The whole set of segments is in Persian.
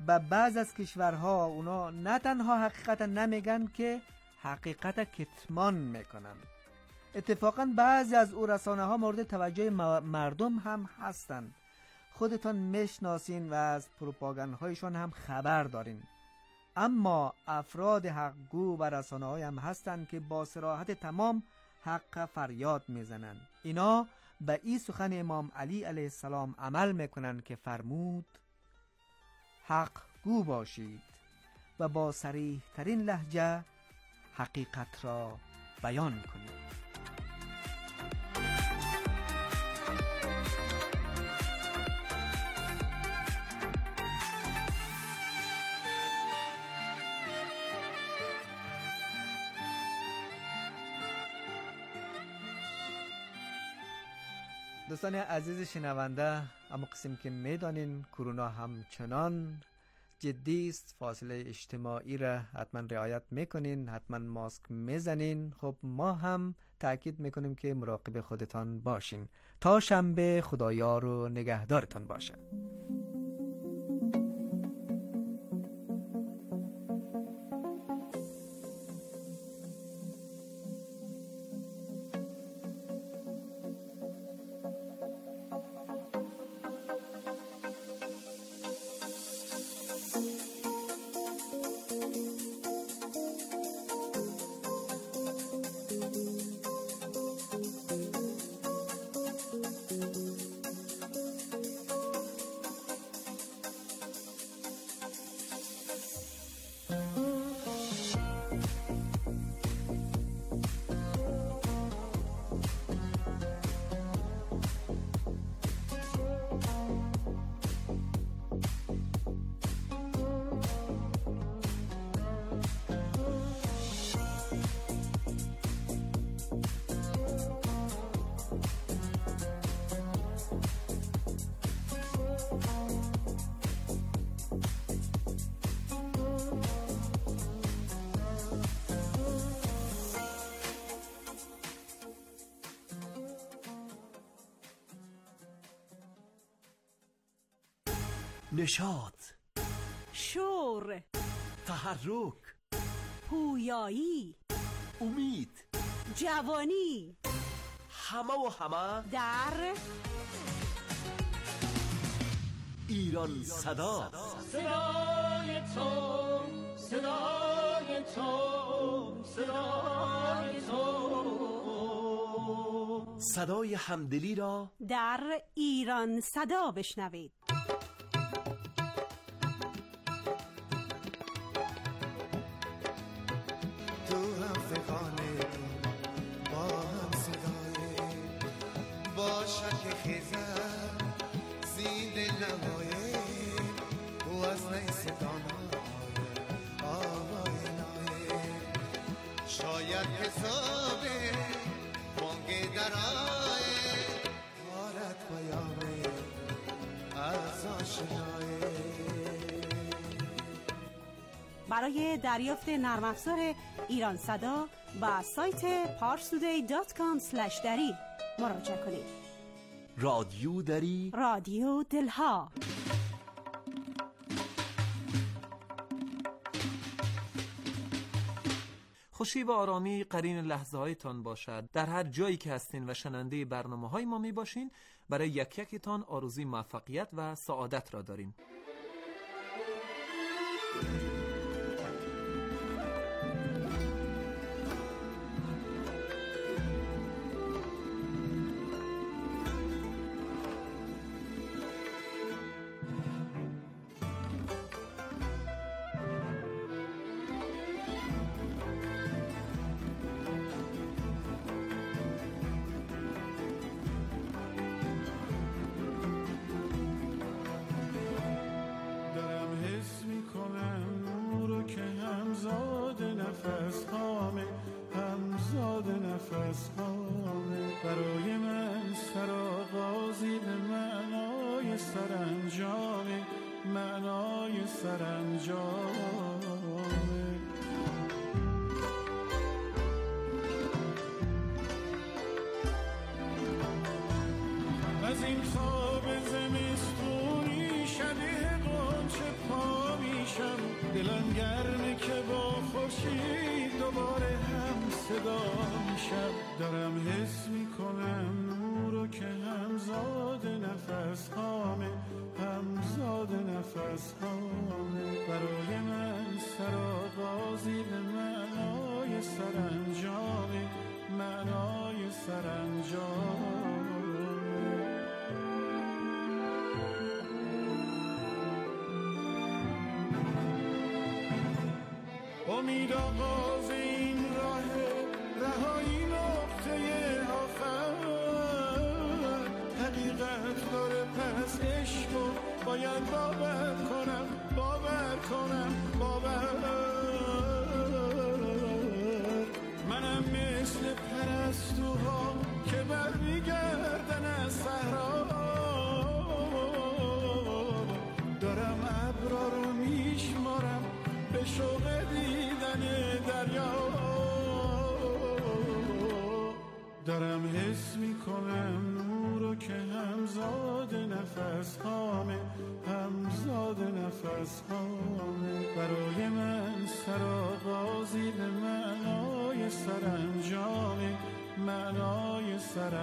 و بعض از کشورها اونا نه تنها حقیقت نمیگن که حقیقت کتمان میکنن. اتفاقا بعضی از او رسانه ها مورد توجه مردم هم هستن. خودتان میشناسین و از پروپاگاندهایشان هم خبر دارین. اما افراد حقگو و رسانه های هم هستن که با صراحت تمام حق فریاد میزنن. اینا به این سخن امام علی علیه السلام عمل میکنن که فرمود حق گو باشید و با صریح ترین لهجه حقیقت را بیان کنید. دوستان عزیز شنونده، اما قسم که میدانین کرونا همچنان جدی است، فاصله اجتماعی را حتما رعایت میکنین، حتما ماسک میزنین. خب ما هم تاکید میکنیم که مراقب خودتان باشین. تا شنبه خدایار و نگهدارتان باشه. نشاط، شور، تحرک، پویایی، امید، جوانی، همه در ایران صدا. صدای تو، صدای تو، صدای تو، صدای همدلی را در ایران صدا بشنوید. شاید حسابه بانگ درائه غارت پیامه از آشنایه. برای دریافت نرم افزار ایران صدا و سایت parstoday.com/dari مراجعه کنید. رادیو دری، رادیو دلها. خوشی و آرامی قرین لحظه هایتان باشد. در هر جایی که هستین و شنونده برنامه های ما می باشین، برای یک یکتان آرزوی موفقیت و سعادت را داریم. برای من سرآغازی به معنای سرانجام، معنای سرانجام. از این خواب زمستونی شبیه غنچه پا دلم گرمه که با خورشید دوباره هم صدا میشم. دارم حس میکنم نورو که همزاد نفس هامه، همزاد نفس هامه. برای من سرآغازی به معنای سرانجامه، معنای سرانجامه. امید آغاز این راه، رهایی نقطه آخر. حقیقت داره پس عشقو باید باور کنم، باور کنم، باور. منم مثل پرستوها که برمیگردن از صحرا. دارم ابرا رو میشمارم به شوق دیدن دریا. دارم حس میکنم نورو که همزاد نفس هامه، همزاد نفس هامه. برای من سرآغازی به معنای سرانجامه، معنای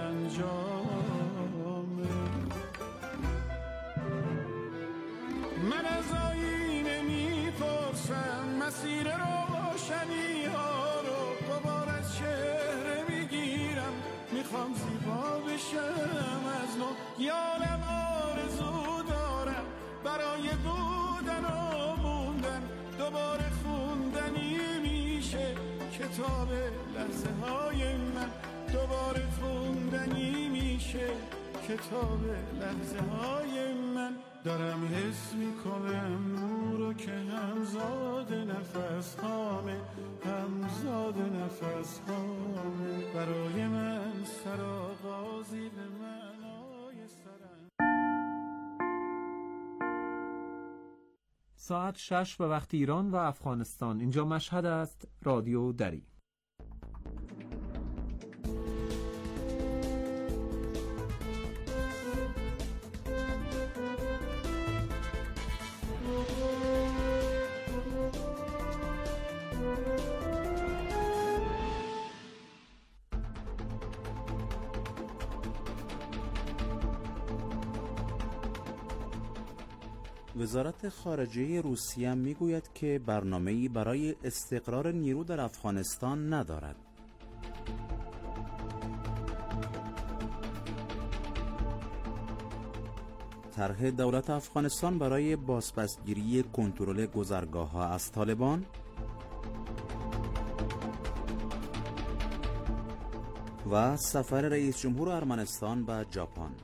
سرانجامه. من از آینه میپرسم مسیر روشنی ها رو، دوبار از چهره میگیرم. میخوام زیبا بشم از نو، یالم آرزو دارم برای بودن و موندن. دوباره خوندنی میشه کتاب لحظه های من، دوباره خوندنی میشه کتاب لحظه های من. دارم حس میکنم نورو که همزاد نفس هامه، همزاد نفس هامه. برای من سرآغازی به معنای سرانجام. ساعت 6 به وقت ایران و افغانستان. اینجا مشهد است. رادیو دری. وزارت خارجه روسیه میگوید که برنامه‌ای برای استقرار نیرو در افغانستان ندارد. طرح دولت افغانستان برای بازپسگیری کنترل گذرگاه‌ها از طالبان و سفر رئیس جمهور ارمنستان به ژاپن.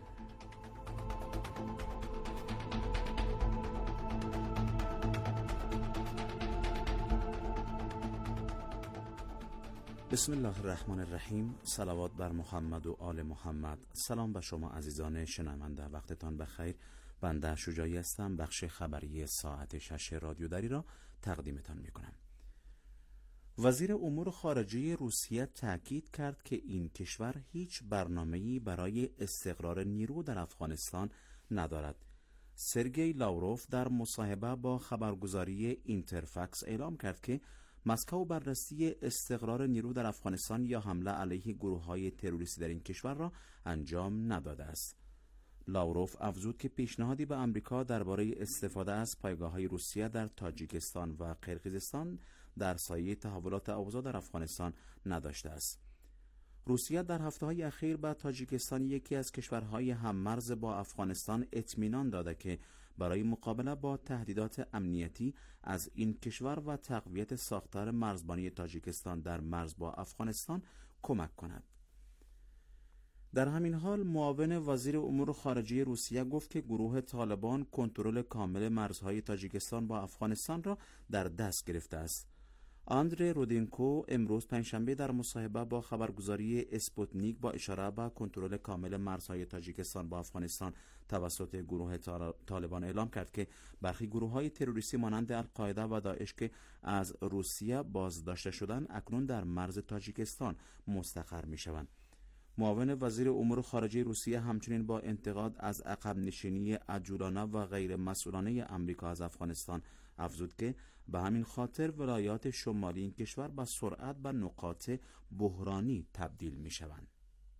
بسم الله الرحمن الرحیم. صلوات بر محمد و آل محمد. سلام به شما عزیزان شنونده، وقتتان بخیر. بنده شجاعی هستم. بخش خبری ساعت 6 رادیو دری را تقدیمتان می کنم. وزیر امور خارجه روسیه تاکید کرد که این کشور هیچ برنامه‌ای برای استقرار نیرو در افغانستان ندارد. سرگئی لاوروف در مصاحبه با خبرگزاری اینترفکس اعلام کرد که مسکو بررسی استقرار نیرو در افغانستان یا حمله علیه گروه‌های تروریستی در این کشور را انجام نداده است. لاوروف افزود که پیشنهادی به آمریکا درباره استفاده از پایگاه‌های روسیه در تاجیکستان و قرقیزستان در سایه تحولات اوضاع در افغانستان نداشته است. روسیه در هفته‌های اخیر به تاجیکستان، یکی از کشورهای هم‌مرز با افغانستان، اطمینان داده که برای مقابله با تهدیدات امنیتی از این کشور و تقویت ساختار مرزبانی تاجیکستان در مرز با افغانستان کمک کند. در همین حال معاون وزیر امور خارجه روسیه گفت که گروه طالبان کنترل کامل مرزهای تاجیکستان با افغانستان را در دست گرفته است. آندری رودینکو امروز پنجشنبه در مصاحبه با خبرگزاری اسپوتنیک با اشاره به کنترل کامل مرزهای تاجیکستان با افغانستان توسط گروه طالبان اعلام کرد که برخی گروه‌های تروریستی مانند القاعده و داعش که از روسیه بازداشته شدند اکنون در مرز تاجیکستان مستقر می‌شوند. معاون وزیر امور خارجه روسیه همچنین با انتقاد از عقب نشینی عجولانه و غیر مسئولانه آمریکا از افغانستان افزود که به همین خاطر ولایات شمالی این کشور با سرعت به نقاط بحرانی تبدیل می شوند.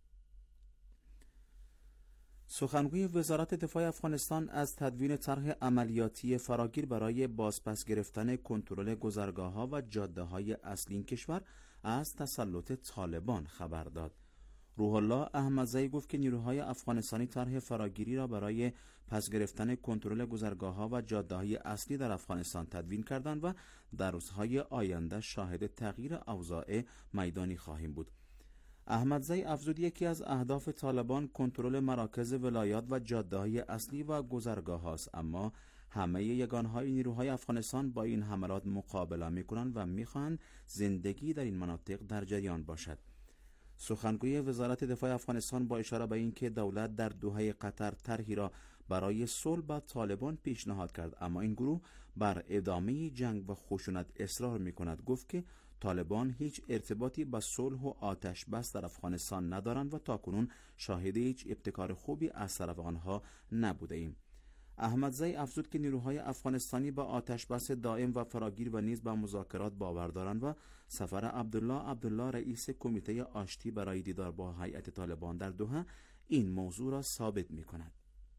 سخنگوی وزارت دفاع افغانستان از تدوین طرح عملیاتی فراگیر برای بازپس گرفتن کنترل گذرگاه‌ها و جاده‌های اصلی این کشور از تسلط طالبان خبر داد. روح الله احمدزئی گفت که نیروهای افغانستانی طرح فراگیری را برای پس گرفتن کنترل گذرگاه‌ها و جاده‌های اصلی در افغانستان تدوین کردند و در روزهای آینده شاهد تغییر اوضاع میدانی خواهیم بود. احمدزئی افزود یکی از اهداف طالبان کنترل مراکز ولایات و جاده‌های اصلی و گذرگاه هاست، اما همه یگانهای نیروهای افغانستان با این حملات مقابله می‌کنند و می‌خواهند زندگی در این مناطق در جریان باشد. سخنگوی وزارت دفاع افغانستان با اشاره به اینکه دولت در دوحه قطر طرحی را برای صلح با طالبان پیشنهاد کرد، اما این گروه بر ادامه جنگ و خشونت اصرار می‌کند، گفت که طالبان هیچ ارتباطی با صلح و آتش بس در افغانستان ندارند و تاکنون شاهد هیچ ابتکار خوبی از طرف آنها نبوده ایم. احمدزئی افزود که نیروهای افغانستانی با آتش بس دائم و فراگیر و نیز با مذاکرات باور دارند و سفر عبدالله رئیس کمیته آشتی برای دیدار با هیئت طالبان در دوحه این موضوع را ثابت می‌کند.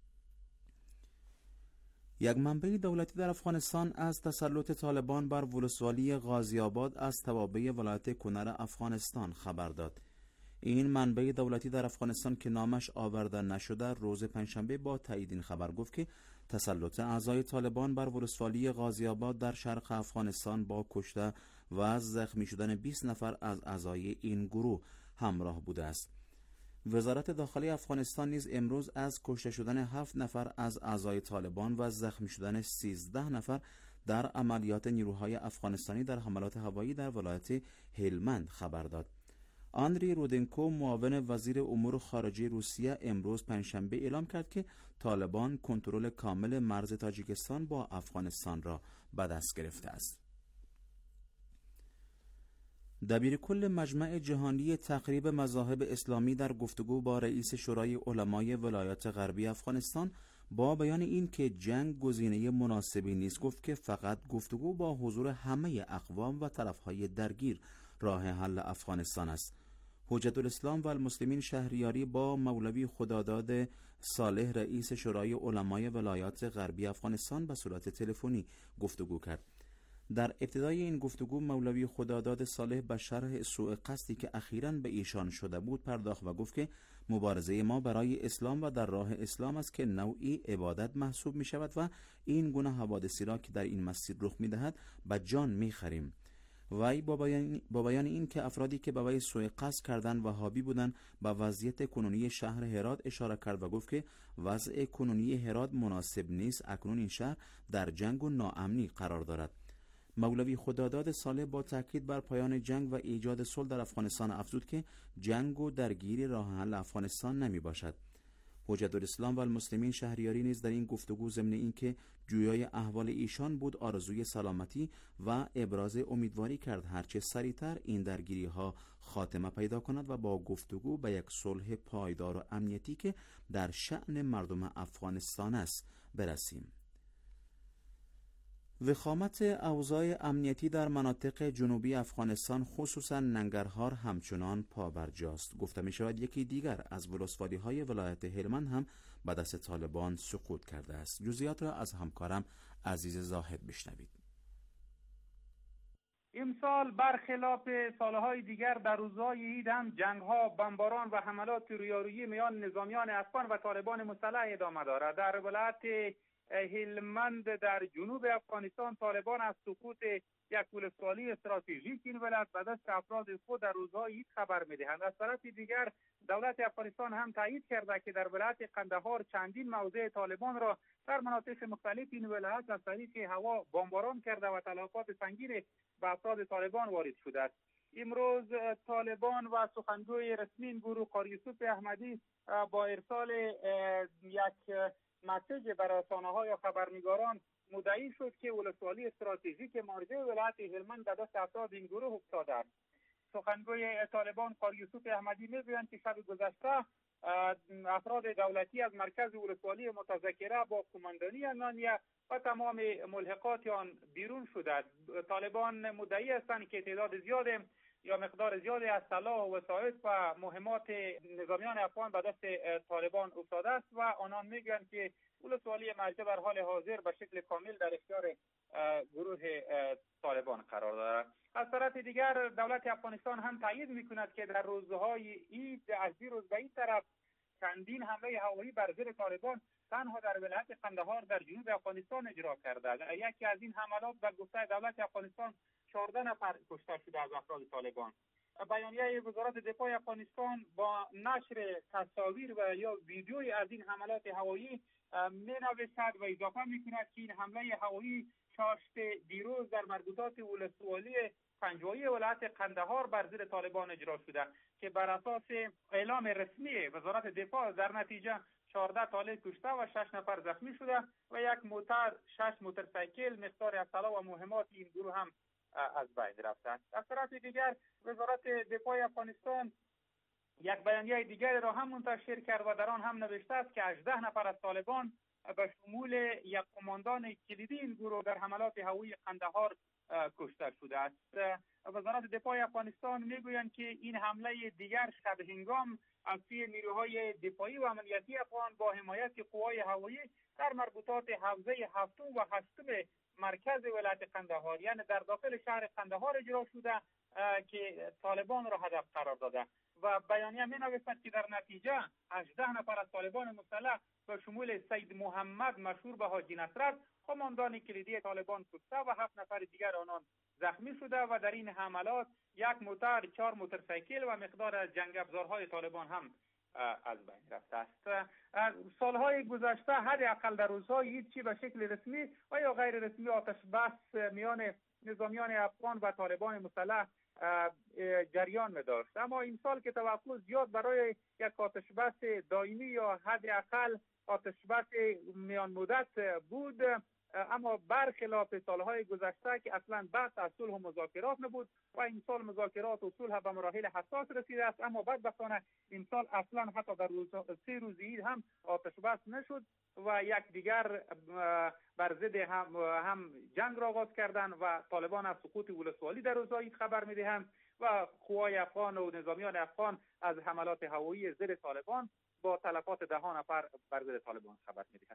یک منبع دولتی در افغانستان از تسلط طالبان بر ولسوالی غازی آباد از توابع ولایت کنر افغانستان خبر داد. این منبع دولتی در افغانستان که نامش آورده نشده روز پنجشنبه با تایید این خبر گفت که تسلط اعضای طالبان بر ولسوالی غازی آباد در شرق افغانستان با کشته و زخمی شدن 20 نفر از اعضای این گروه همراه بوده است. وزارت داخلی افغانستان نیز امروز از کشته شدن 7 نفر از اعضای طالبان و زخمی شدن 13 نفر در عملیات نیروهای افغانستانی در حملات هوایی در ولایت هلمند خبر داد. آندری رودنکو معاون وزیر امور خارجه روسیه امروز پنجشنبه اعلام کرد که طالبان کنترل کامل مرز تاجیکستان با افغانستان را به دست گرفته است. دبیرکل مجمع جهانی تقریب مذاهب اسلامی در گفتگو با رئیس شورای علمای ولایات غربی افغانستان با بیان این که جنگ گزینه مناسبی نیست گفت که فقط گفتگو با حضور همه اقوام و طرفهای درگیر راه حل افغانستان است. حجت الاسلام و المسلمین شهریاری با مولوی خداداد صالح رئیس شورای علمای ولایات غربی افغانستان به صورت تلفنی گفتگو کرد. در ابتدای این گفتگو مولوی خداداد صالح به شرح سوء قصدی که اخیراً به ایشان شده بود پرداخت و گفت که مبارزه ما برای اسلام و در راه اسلام است که نوعی عبادت محسوب می شود و این گونه حوادثی را که در این مسیر رخ می دهد به جان می خریم. وی با بیان این که افرادی که به وی سوء قصد کردند وهابی بودند به وضعیت کنونی شهر هرات اشاره کرد و گفت که وضع کنونی هرات مناسب نیست، اکنون این شهر در جنگ و ناامنی قرار دارد. مولوی خداداد صالح با تاکید بر پایان جنگ و ایجاد صلح در افغانستان افزود که جنگ و درگیری راه حل افغانستان نمی باشد. حجت الاسلام و المسلمین شهریاری نیز در این گفتگو ضمن اینکه جویای احوال ایشان بود آرزوی سلامتی و ابراز امیدواری کرد هرچه سریعتر این درگیری ها خاتمه پیدا کند و با گفتگو به یک صلح پایدار و امنیتی که در شأن مردم افغانستان است برسیم. وخامت اوضاع امنیتی در مناطق جنوبی افغانستان خصوصا ننگرهار همچنان پابرجاست. گفته می شود یکی دیگر از ولسوالی های ولایت هلمند هم به دست طالبان سقوط کرده است. جزئیات را از همکارم عزیز زاهد بشنوید. امسال برخلاف سالهای دیگر در روزهای عید هم جنگ‌ها، بمباران و حملات رویارویی میان نظامیان افغان و طالبان مسلح ادامه دارد. در ولایت هلمند در جنوب افغانستان طالبان از سقوط یک ولسوالی استراتژیک این ولایت به دست افراد خود در روزهای عید خبر می‌دهند. از طرف دیگر دولت افغانستان هم تایید کرده که در ولایت قندهار چندین موضع طالبان را در مناطق مختلف این ولایت از طریق هوا بمباران کرده و تلفات سنگین به افراد طالبان وارد شده است. امروز طالبان و سخنگوی رسمی این گروه قاری یوسف احمدی با ارسال یک مسیج برای رسانه‌ها یا خبرنگاران مدعی شد که ولسوالی استراتژیک مرکزی ولایت هلمند به دست افراد این گروه افتاده است. سخنگوی طالبان قاری یوسف احمدی میگویند که شب گذشته افراد دولتی از مرکز ولسوالی متذکره با قماندانی آنیا و تمام ملحقات آن بیرون شده. طالبان مدعی هستند که تعداد زیاد یا مقدار زیادی از سلاح و وسایل و مهمات نظامیان افغان به دست طالبان افتاده است و آنان میگویند که ولسوالی مرجع در حال حاضر به شکل کامل در اختیار گروه طالبان قرار دارد. از طرف دیگر دولت افغانستان هم تایید میکند که در روزهای عید از روز به این طرف چندین حمله هوایی بر ضد طالبان تنها در ولایت قندهار در جنوب افغانستان اجرا کرده. یکی از این حملات به گفته دولت افغانستان 14 نفر کشته شده از افراد طالبان. بیانیه وزارت دفاع افغانستان با نشر تصاویر و یا ویدیوی از این حملات هوایی می‌نویسد و اضافه می‌کند که این حمله هوایی چاشت دیروز در مربوطات ولسوالی پنجوایی ولایت قندهار بر ضد طالبان اجرا شده که بر اساس اعلام رسمی وزارت دفاع در نتیجه 14 طالب کشته و 6 نفر زخمی شده و یک موتر، 6 موتورسیکل، مقدار اسلحه و مهمات این گروه هم از بین رفته. از طرف دیگر وزارت دفاع افغانستان یک بیانیه دیگر را هم منتشر کرد و در آن هم نوشته است که 18 نفر از طالبان به شمول یک قماندان کلیدی این گروه در حملات هوایی قندهار کشته شده است. وزارت دفاع افغانستان میگویند که این حمله دیگر شب هنگام از سوی نیروهای دفاعی و امنیتی افغان با حمایت قوای هوایی در مربوطات حوزه هفتم و هشتم مرکز ولایت قندهار یعنی در داخل شهر قندهار اجرا شده که طالبان را هدف قرار داده و بیانیه می نویسد که در نتیجه 18 نفر از طالبان مسلح به شمول سید محمد مشهور به حاجی نصرت قماندان کلیدی طالبان کشته و 7 نفر دیگر آنان زخمی شده و در این حملات یک موتر، 4 موتورسیکل و مقدار از جنگ افزارهای طالبان هم از بین رفته است. سالهای گذشته حداقل در روزهای عید چی به شکل رسمی و یا غیر رسمی آتش بس میان نظامیان افغان و طالبان مسلح جریان می داشت، اما این سال که توقع زیاد برای یک آتش بس دائمی یا حداقل آتش بس میان مدت بود، اما برخلاف سالهای گذشته که اصلا بحث از صلح و مذاکرات نبود و این سال مذاکرات و صلح به مراحل حساس رسیده است، اما بدبختانه این سال اصلا حتی در 3 روز عید هم آتش بس نشد و یک دیگر بر ضد هم جنگ را آغاز کردند و طالبان از سقوط ولسوالی در روزهای عید خبر میدهند و قوای افغان و نظامیان افغان از حملات هوایی ضد طالبان با تلفات 10 نفر بر ضد طالبان خبر میدهند.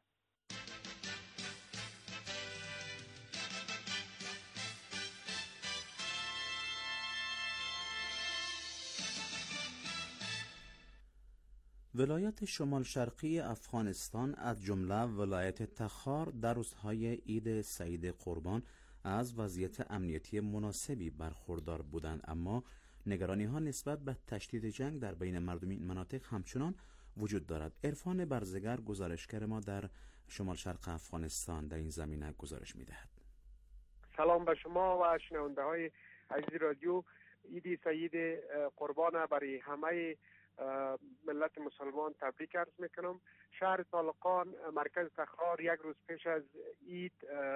ولایت شمال شرقی افغانستان از جمله ولایت تخار در روزهای عید سعید قربان از وضعیت امنیتی مناسبی برخوردار بودند، اما نگرانی ها نسبت به تشدید جنگ در بین مردم این مناطق همچنان وجود دارد. عرفان برزگر گزارشگر ما در شمال شرق افغانستان در این زمینه گزارش می‌دهد. سلام به شما و شنونده های عزیز رادیو. عید سعید قربان برای همه ملت مسلمان تبریک عرض میکنم. شهر طالقان مرکز تخار یک روز پیش از عید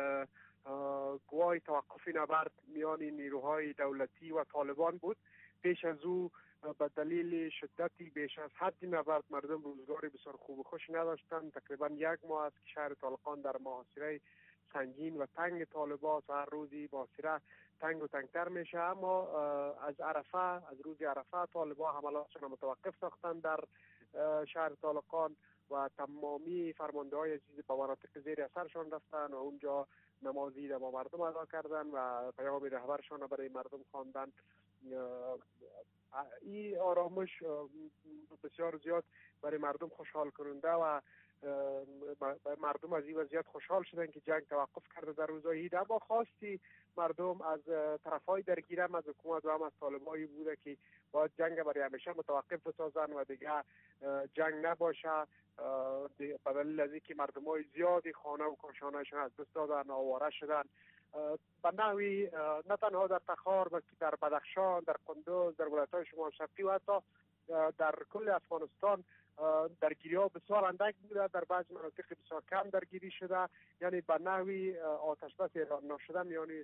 گواه توقف نبرد میان نیروهای دولتی و طالبان بود. پیش از او به دلیل شدتی بیش از حد نبرد مردم روزگاری بسیار خوب و خوش نداشتند. تقریبا 1 ماه است که شهر طالقان در محاصره سنگین و تنگ طالبان و هر روزی محاصره تنگ و تنگتر میشه، اما از روز عرفه طالبان حملاتشون متوقف ساختن در شهر طالقان و تمامی فرمانده‌های عزیز به مناطق زیر اثرشان رفتن و اونجا نماز عید با مردم ادا کردن و پیام رهبرشان برای مردم خواندن. این آرامش بسیار زیاد برای مردم خوشحال کننده و مردم از این وضعیت خوشحال شدن که جنگ توقف کرده در روزهای عید، اما خواستی مردم از طرفای درگیر هم از حکومت و هم از طالبانی بوده که باید جنگ برای همیشه متوقف بسازن و دیگه جنگ نباشه، به دلیل از اینکه مردمای زیادی خانه و کاشانه‌شان از دست دادن، آواره شدن. به نحوی نه تنها در تخار بلکه در بدخشان، در قندوز، در ولایت‌های شمال شرقی و حتی در کل افغانستان درگیری‌ها بسیار اندک بوده، در بعضی مناطق بسیار کم درگیری شده، یعنی به نحوی آتش بس اعلام نشده میان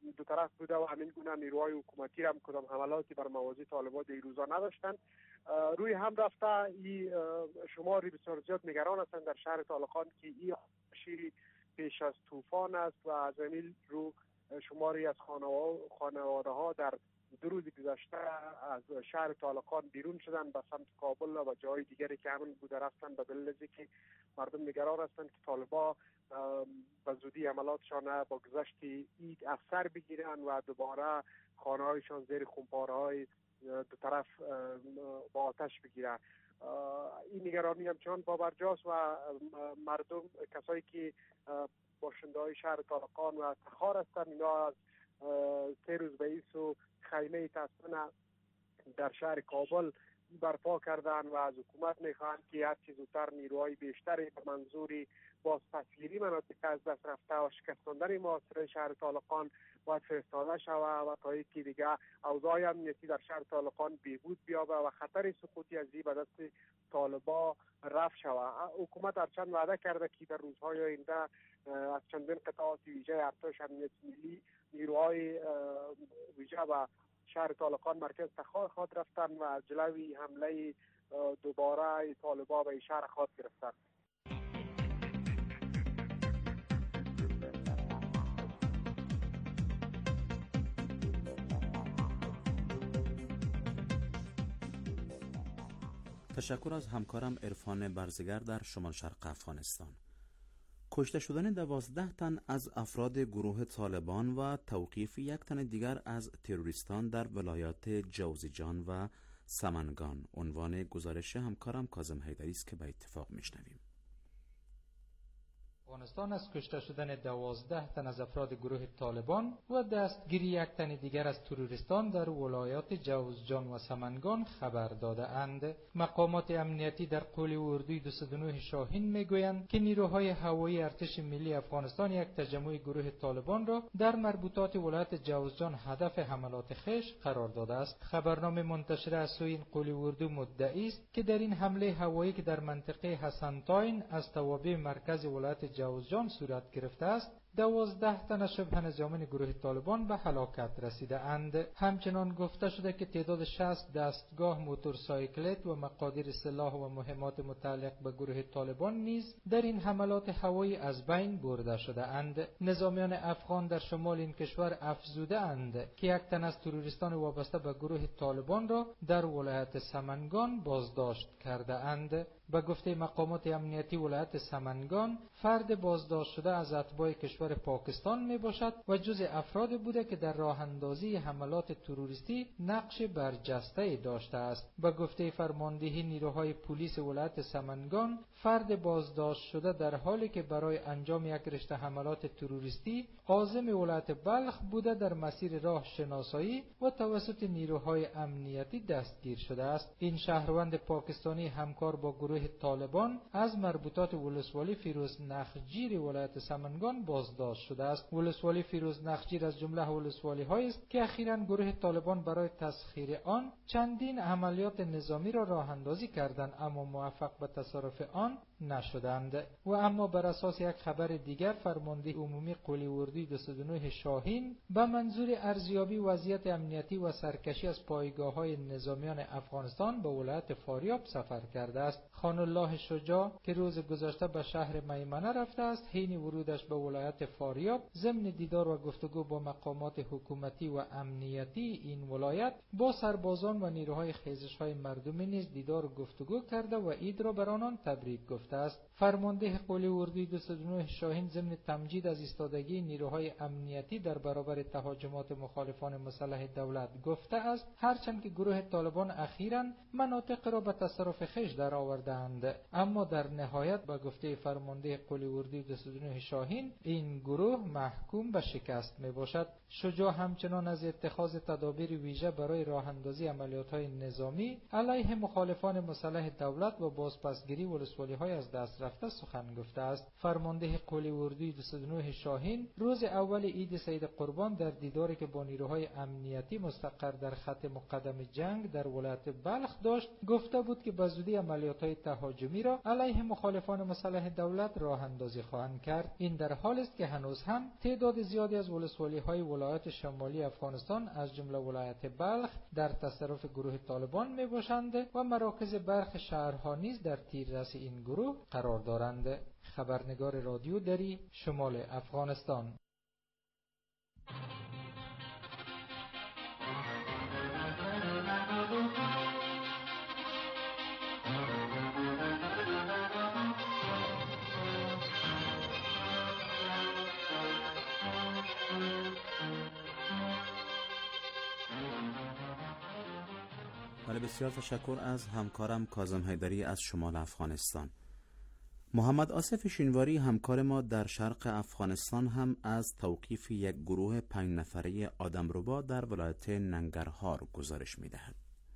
دو طرف بوده و همین گونه نیروهای حکومتی هم کدام حملاتی بر مواضع طالبان در روزا نداشتند. روی هم رفته این شماری بسیار زیاد نگران هستند در شهر طالقان که این شیری پیش از طوفان است و از همین رو شماری از خانواده ها در 2 روز گذشته از شهر طالقان بیرون شدن به سمت کابل و جای دیگری که همون بوده رفتن به دلیل اینکه مردم نگران هستند که طالبان به زودی عملاتشان با گذشت عید افسر بگیرن و دوباره خانه هایشان زیر خمپاره های دو طرف با آتش بگیرن. این نگرانی همچنان باورجاست و مردم کسایی که باشنده های شهر طالقان و تخار هستند اینا از 3 روز به این سو خیمه تاسفانه در شهر کابل برپا کردن و از حکومت میخواهند که هر چیز زودتر نیروهای بیشتری به منظوری بازپسگیری مناطق از دست رفته و شکستاندن محاصره شهر طالقان باید فرستاده شود و تا یکی دیگه اوضاع امنیتی در شهر طالقان بهبود بیابه و خطر سقوطی از این به دست طالبان رفع شود. حکومت هرچند وعده کرده که در روزهای آینده از چندین قطعات ویژه ارتش امنیت ملی نیروهای ویژه و شهر طالقان مرکز تخار خواهد رفتن و از جلوی حمله دوباره طالبان به شهر خواهد گرفتن. تشکر از همکارم عرفان برزگر در شمال شرق افغانستان. کشته شدن 12 تن از افراد گروه طالبان و توقیف 1 تن دیگر از تروریستان در ولایات جوزجان و سمنگان عنوان گزارش همکارم کاظم حیدری است که به اتفاق میشنویم. افغانستان از کشته شدن 12 تن از افراد گروه طالبان و دستگیری 1 تن دیگر از تروریستان در ولایات جوزجان و سمنگان خبر داده اند. مقامات امنیتی در قول اردوی 209 شاهین میگویند که نیروهای هوایی ارتش ملی افغانستان 1 تجمع گروه طالبان را در مربوطات ولایت جوزجان هدف حملات خویش قرار داده است. خبرنامه منتشر از سوی این قول اردو مدعی است که در این حمله هوایی که در منطقه حسنتاین از توابع مرکز ولایت جوزجان صورت گرفته است 12 تن از شبه نظامیان گروه طالبان به هلاکت رسیده اند. همچنان گفته شده که تعداد 60 دستگاه موتورسایکلت و مقادیر سلاح و مهمات متعلق به گروه طالبان نیز در این حملات هوایی از بین برده شده اند. نظامیان افغان در شمال این کشور افزوده اند که 1 تن از تروریستان وابسته به گروه طالبان را در ولایت سمنگان بازداشت کرده اند. به گفته مقامات امنیتی ولایت سمنگان فرد بازداشت شده از اتباع کشور پاکستان می باشد و جز افراد بوده که در راه اندازی حملات تروریستی نقش برجسته داشته است. به گفته فرماندهی نیروهای پلیس ولایت سمنگان فرد بازداشت شده در حالی که برای انجام 1 رشته حملات تروریستی عازم ولایت بلخ بوده در مسیر راه شناسایی و توسط نیروهای امنیتی دستگیر شده است. این شهروند پاکستانی همکار با گروه طالبان از مربوطات ولسوالی فیروز نخجیر ولایت سمنگان بازداشت شده است. ولسوالی فیروز نخجیر از جمله ولسوالی هایی است که اخیراً گروه طالبان برای تسخیر آن چندین عملیات نظامی را راه اندازی کردند اما موفق به تصرف آن نشدند. و اما بر اساس 1 خبر دیگر فرمانده عمومی قلی اردوی 209 شاهین به منظور ارزیابی وضعیت امنیتی و سرکشی از پایگاه‌های نظامیان افغانستان به ولایت فاریاب سفر کرده است. خان الله شجاع که روز گذشته به شهر میمنه رفته است حین ورودش به ولایت فاریاب ضمن دیدار و گفتگو با مقامات حکومتی و امنیتی این ولایت با سربازان و نیروهای خیزش‌های مردمی نیز دیدار و گفتگو کرده و عید را بر آنان تبریک گفته است. فرمانده قلی اردوی 209 شاهین ضمن تمجید از ایستادگی نیروهای امنیتی در برابر تهاجمات مخالفان مسلح دولت گفته است هرچند که گروه طالبان اخیراً مناطق را به تصرف خویش در آوردند اما در نهایت به گفته فرمانده قلی اردوی 209 شاهین این گروه محکوم به شکست می باشد. شجاع همچنان از اتخاذ تدابیر ویژه برای راه اندازی عملیات‌های نظامی علیه مخالفان مسلح دولت و بازپسگیری ولسوالی‌های از دست رفته سخن گفته است. فرمانده قولی اردوی 209 شاهین روز اول عید سید قربان در دیداری که با نیروهای امنیتی مستقر در خط مقدم جنگ در ولایت بلخ داشت، گفته بود که بزودی عملیات‌های تهاجمی را علیه مخالفان مسلح دولت راه اندازی خواهند کرد. این در حالی است که هنوز هم تعداد زیادی از ولسوالی‌های ولایات شمالی افغانستان از جمله ولایت بلخ در تصرف گروه طالبان میباشند و مراکز برخی شهرها نیز در تیررس این گروه قرار دارند. خبرنگار رادیو دری، شمال افغانستان. بله، بسیار تشکر از همکارم کاظم حیدری از شمال افغانستان. محمد آصف شینواری همکار ما در شرق افغانستان هم از توقیف یک گروه 5 نفره آدمربا در ولایت ننگرهار گزارش می‌دهد.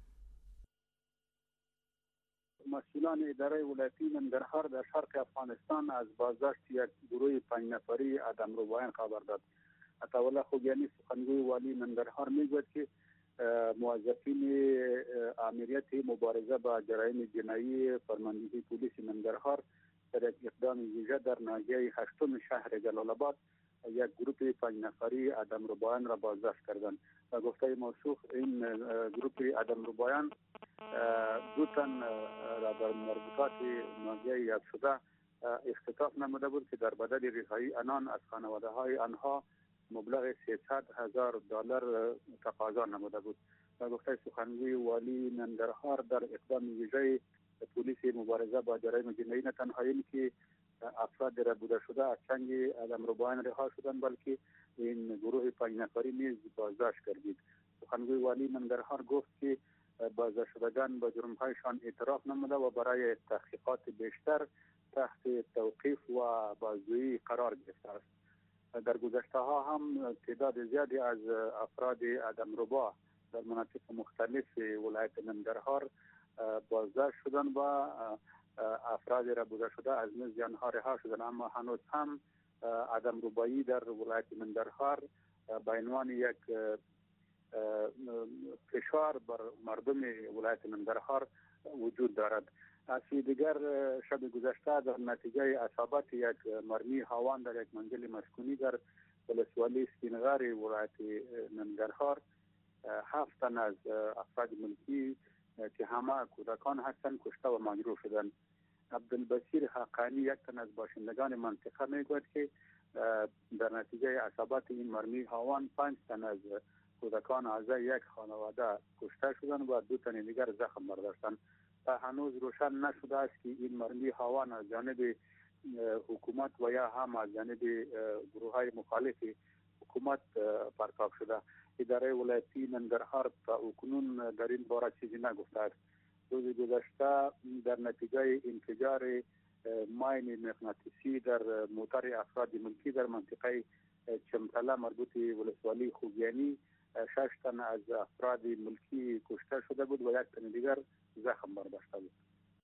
مسئولان اداره ولایتی ننگرهار در شرق افغانستان از بازداشت یک گروه 5 نفره آدمربایان خبر داد. عطاالله خوگیانی سخنگوی والی ننگرهار میگوید که موظفین امنیت مبارزه با جرایم جنایی فرماندهی پلیس ننگرهار در یک اقدام ویژه در ناحیه 8 شهر جلال آباد یک گروه 5 نفری آدمربایان را بازداشت کردند و گفته موثوق این گروه آدمربایان 2 تن را در مربوطات ناحیه یاد شده اختطاف نموده بود که در بدل رهایی آنان از خانواده های آنها مبلغ $300,000 تقاضا نموده بود و گفته سخنگوی والی ننگرهار در اقدام ویژه پلیس مبارزه با جرایم جنایی نه تنها این که افراد را بوده شده از چنگ آدمربایان رها شدند بلکه این گروه 5 نفری نیز بازداشت کردید. سخنگوی والی ننگرهار گفت که بازداشت شدگان با جرم‌هایشان اعتراف نموده و برای تحقیقات بیشتر تحت توقیف و بازجویی قرار گرفته است. در گذشته ها هم تعداد زیادی از افراد آدمربا در مناطق مختلف ولایت ننگرهار بازداشت شدند و افراد را بوده شده از نزد آنها رها شدند، اما هنوز هم آدمربایی در ولایت ننگرهار به عنوان یک فشار بر مردم ولایت ننگرهار وجود دارد. از سوی دیگر شب گذشته در نتیجه اصابت یک مرمی هاوان در یک منزل مسکونی در ولسوالی سپینغار ولایت ننگرهار 7 تن از افراد ملکی که همه کودکان هستند کشته و مجروح شدند. عبدالبصیر حقانی یک تن از باشندگان منطقه میگوید که در نتیجه اصابت این مرمی هاوان 5 تن از کودکان اعضای یک خانواده کشته شدند و 2 تن دیگر زخم برداشتند. هنوز روشن نشده است که این مرمی هاوان از جانب حکومت و یا هم از جانب گروه‌های مخالف حکومت پرتاب شده. اداره ولایتی ننگرهار تا اکنون در این باره چیزی نگفته است. روز گذشته در نتیجه انفجار ماین مغناطیسی در موتر افراد ملکی در منطقه چمتله مربوط ولسوالی خوگیانی 6 تن از افراد ملکی کشته شده بود و 1 تن دیگر زخم برداشته بود.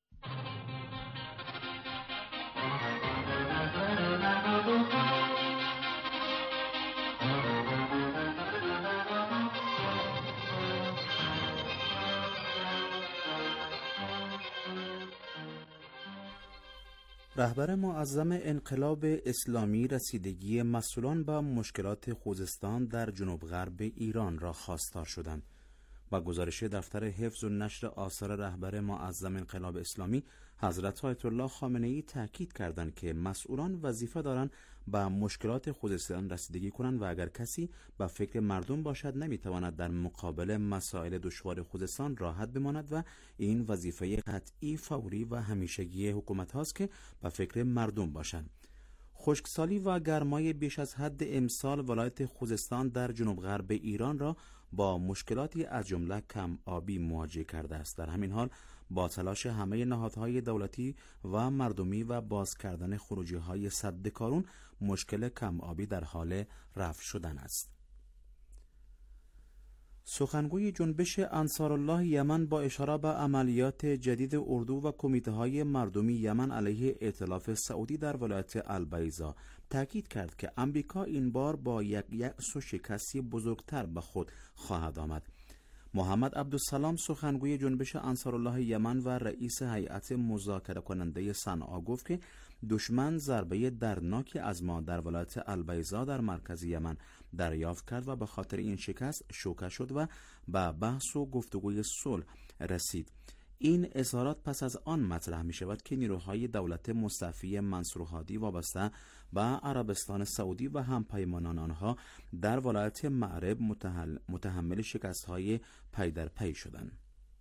رهبر معظم انقلاب اسلامی رسیدگی مسئولان به مشکلات خوزستان در جنوب غرب ایران را خواستار شدند. با گزارش دفتر حفظ و نشر آثار رهبر معظم انقلاب اسلامی، حضرت آیت الله خامنه‌ای تاکید کردند که مسئولان وظیفه دارند به مشکلات خوزستان رسیدگی کنند و اگر کسی به فکر مردم باشد نمیتواند در مقابل مسائل دشوار خوزستان راحت بماند و این وظیفه قطعی، فوری و همیشگی حکومت هاست که به فکر مردم باشند. خشکسالی و گرمای بیش از حد امسال ولایت خوزستان در جنوب غرب ایران را با مشکلاتی از جمله کم آبی مواجه کرده است. در همین حال با تلاش همه نهادهای دولتی و مردمی و باز کردن خروجی‌های سد کارون، مشکل کم آبی در حال رفع شدن است. سخنگوی جنبش انصارالله یمن با اشاره به عملیات جدید اردو و کمیته‌های مردمی یمن علیه ائتلاف سعودی در ولایت البیضا تاکید کرد که امریکا این بار با یک یأس و شکستی بزرگتر به خود خواهد آمد. محمد عبدالسلام سخنگوی جنبش انصارالله یمن و رئیس هیئت مذاکره کننده صنعا گفت که دشمن ضربه دردناکی از ما در ولایت البیضا در مرکز یمن دریافت کرد و به خاطر این شکست شوکه شد و به بحث و گفتگوی صلح رسید. این اظهارات پس از آن مطرح می شود که نیروهای دولت مصطفی منصور هادی وابسته به عربستان سعودی و همپیمانان آنها در ولایت معرب متحمل شکست‌های پی در پی شدند.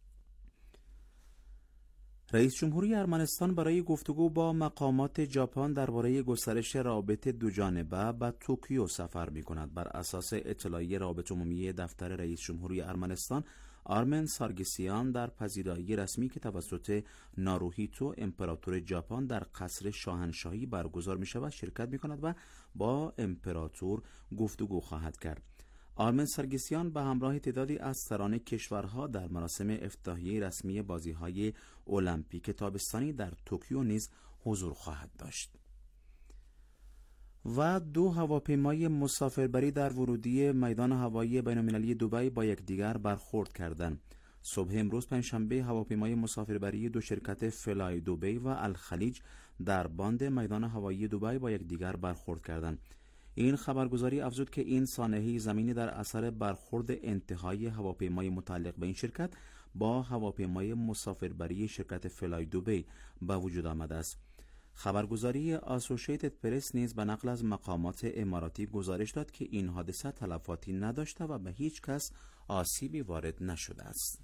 رئیس جمهوری ارمنستان برای گفتگو با مقامات ژاپن درباره گسترش روابط دوجانبه به توکیو سفر می‌کند. بر اساس اطلاعیه روابط عمومی دفتر رئیس جمهوری ارمنستان، آرمن سارگسیان در پذیرایی رسمی که توسط ناروهیتو امپراتور ژاپن در قصر شاهنشاهی برگزار می‌شود شرکت می‌کند و با امپراتور گفتگو خواهد کرد. آرمن سارگسیان به همراه تعدادی از سران کشورها در مراسم افتتاحیه رسمی بازی‌های المپیک تابستانی در توکیو نیز حضور خواهد داشت. و 2 هواپیمای مسافربری در ورودی میدان هوایی بین‌المللی دبی با یکدیگر برخورد کردند. صبح امروز پنجشنبه هواپیمای مسافربری 2 شرکت فلای دبی و الخلیج در باند میدان هوایی دبی با یکدیگر برخورد کردند. این خبرگزاری افزود که این سانحه زمینی در اثر برخورد انتهایی هواپیمای متعلق به این شرکت با هواپیمای مسافربری شرکت فلای دبی به وجود آمده است. خبرگزاری آسوشیتد پرس نیز به نقل از مقامات اماراتی گزارش داد که این حادثه تلفاتی نداشته و به هیچ کس آسیبی وارد نشده است.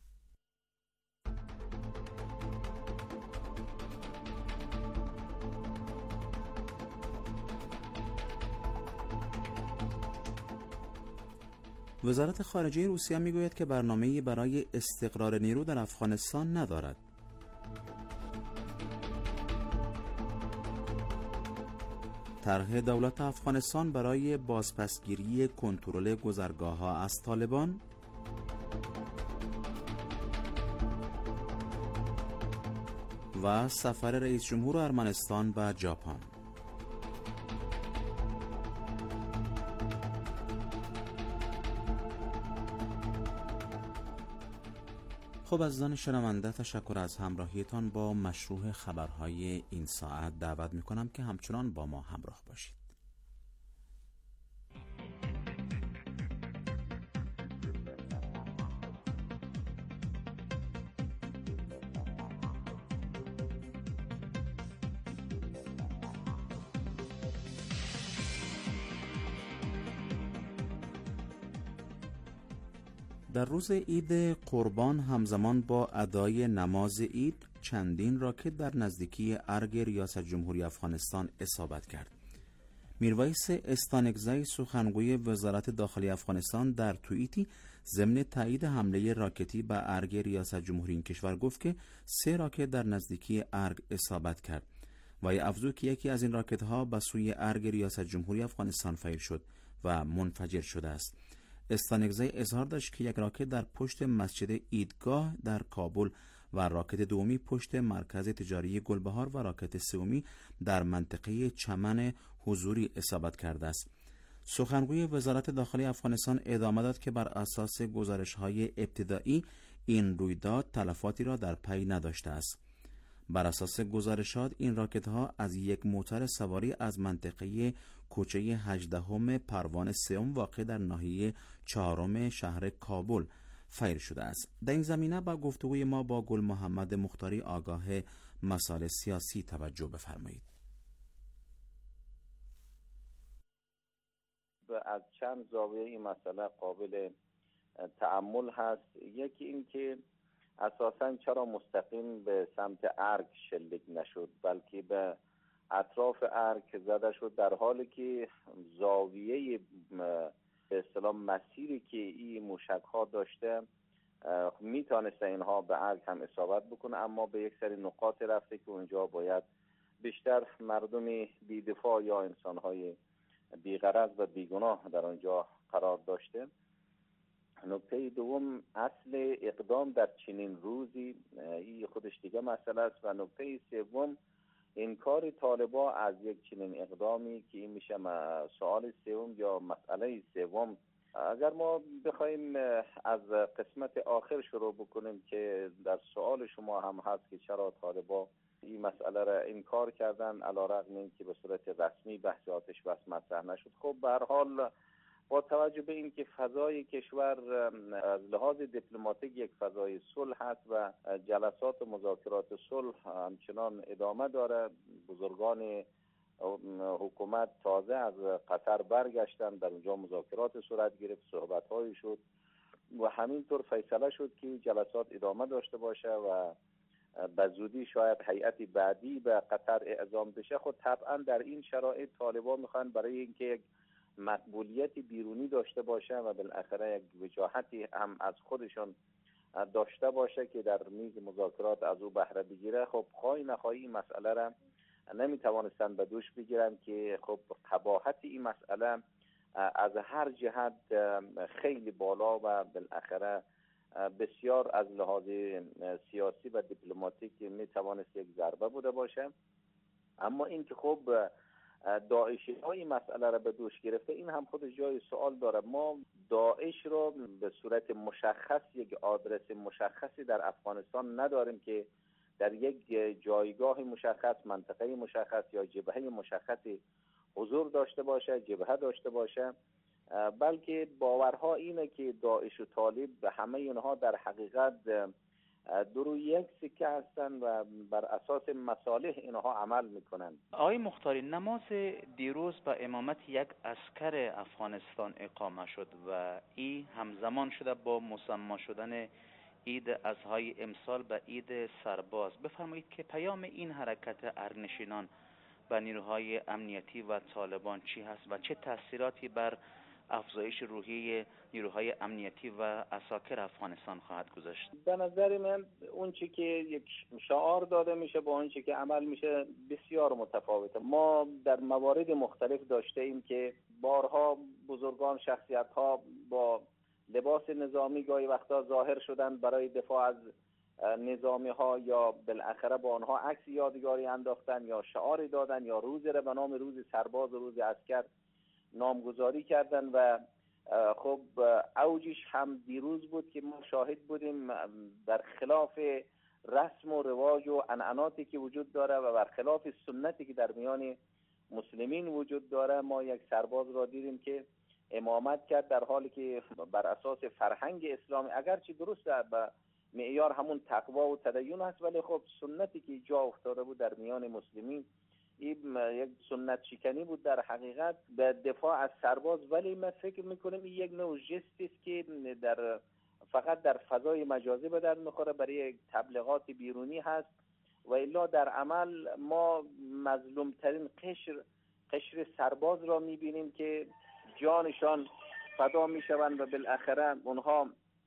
وزارت خارجه روسیه میگوید که برنامه‌ای برای استقرار نیرو در افغانستان ندارد. طرح دولت افغانستان برای بازپسگیری کنترل گذرگاه‌ها از طالبان. و سفر رئیس جمهور ارمنستان به ژاپن. خب عزیزان شنونده، تشکر از همراهیتان با مشروع خبرهای این ساعت. دعوت میکنم که همچنان با ما همراه باشید. در روز عید قربان همزمان با ادای نماز عید چندین راکت در نزدیکی ارگ ریاست جمهوری افغانستان اصابت کرد. میرویس استانکزی سخنگوی وزارت داخلی افغانستان در توییتی ضمن تایید حمله راکتی به ارگ ریاست جمهوری این کشور گفت که 3 راکت در نزدیکی ارگ اصابت کرد و افزود که یکی از این راکت ها به سوی ارگ ریاست جمهوری افغانستان فیر شد و منفجر شده است. استانکزی اظهار داشت که یک راکت در پشت مسجد عیدگاه در کابل و راکت دومی پشت مرکز تجاری گلبهار و راکت سومی در منطقه چمن حضوری اصابت کرده است. سخنگوی وزارت داخلی افغانستان ادامه داد که بر اساس گزارش‌های ابتدایی این رویداد تلفاتی را در پی نداشته است. بر اساس گزارشات این راکت‌ها از یک موتور سواری از منطقه کوچه 18 پروان سوم واقع در ناحیه 4 شهر کابل فیر شده است. در این زمینه با گفتگوی ما با گل محمد مختاری آگاه مسائل سیاسی توجه بفرمایید. از چند زاویه این مسئله قابل تأمل هست. یکی این که اساساً چرا مستقیم به سمت ارگ شلیک نشد بلکه به اطراف ارگ زده شد، در حالی که زاویه به اصطلاح مسیری که این موشک ها داشته میتونسته اینها به ارگ هم اصابت بکنه، اما به یک سری نقاط رفته که اونجا باید بیشتر مردم بی‌دفاع یا انسان‌های بی‌غرض و بیگناه در آنجا قرار داشته. نکته دوم اصل اقدام در چنین روزی، این خودش دیگه مسئله است. و نکته سوم انکار طالبان از یک چنین اقدامی که این میشه سوال سوم یا مسئله سوم. اگر ما بخوایم از قسمت آخر شروع بکنیم که در سوال شما هم هست که چرا طالبان این مسئله را انکار کردن علی رغم اینکه به صورت رسمی بحث آتش بس مطرح نشد. خب به هر حال با توجه به اینکه فضای کشور از لحاظ دیپلماتیک یک فضای صلح هست و جلسات و مذاکرات صلح همچنان ادامه داره، بزرگان حکومت تازه از قطر برگشتن، در اونجا مذاکرات صورت گرفت، صحبت‌هایی شد و همینطور فیصله شد که جلسات ادامه داشته باشه و به زودی شاید هیئت بعدی به قطر اعزام بشه. خود طبعا در این شرایط طالبان میخوان برای اینکه یک مقبولیت بیرونی داشته باشه و بالاخره یک وجاهتی هم از خودشون داشته باشه که در میز مذاکرات از او بهره بگیره. خب خواهی نخواهی این مسئله را نمیتوانستن به دوش بگیرن که خب قباحت این مسئله از هر جهت خیلی بالا و بالاخره بسیار از لحاظ سیاسی و دیپلماتیک میتوانست یک ضربه بوده باشه. اما این که خب داعشی ها این مسئله را به دوش گرفته، این هم خود جای سوال داره. ما داعش رو به صورت مشخص یک آدرس مشخصی در افغانستان نداریم که در یک جایگاه مشخص، منطقه مشخص یا جبهه مشخصی حضور داشته باشه، جبهه داشته باشه، بلکه باورها اینه که داعش و طالب به همه اینها در حقیقت درو یک سکه هستن و بر اساس مصالح اینها عمل میکنن. آقای مختاری، نماز دیروز به امامت یک عسکر افغانستان اقامه شد و این همزمان شده با مسما شدن عید اضحی امسال به عید سرباز. بفرمایید که پیام این حرکت ارنشینان به نیروهای امنیتی و طالبان چی هست و چه تاثیراتی بر افزایش روحیه نیروهای امنیتی و عساکر افغانستان خواهد گذاشت؟ به نظر من اون چی که یک شعار داده میشه با اون چی که عمل میشه بسیار متفاوته. ما در موارد مختلف داشته ایم که بارها بزرگان شخصیت ها با لباس نظامی گاهی وقتا ظاهر شدن برای دفاع از نظامی ها یا بالاخره با آنها عکس یادگاری انداختن یا شعاری دادن یا روزی را به نام روز سرباز و روز عسکر نامگذاری کردن و خب اوجش هم دیروز بود که ما شاهد بودیم در خلاف رسم و رواج و عنعناتی که وجود داره و برخلاف سنتی که در میان مسلمین وجود داره، ما یک سرباز را دیدیم که امامت کرد در حالی که بر اساس فرهنگ اسلامی، اگرچه درسته به معیار همون تقوا و تدین هست، ولی خب سنتی که جا افتاده بود در میان مسلمین این یک سنت شکنی بود در حقیقت به دفاع از سرباز. ولی من فکر میکنم این یک نوع جستی است که فقط در فضای مجازی به درد میخوره، برای یک تبلیغات بیرونی هست و الا در عمل ما مظلومترین قشر سرباز را میبینیم که جانشان فدا میشوند و بالاخره اونها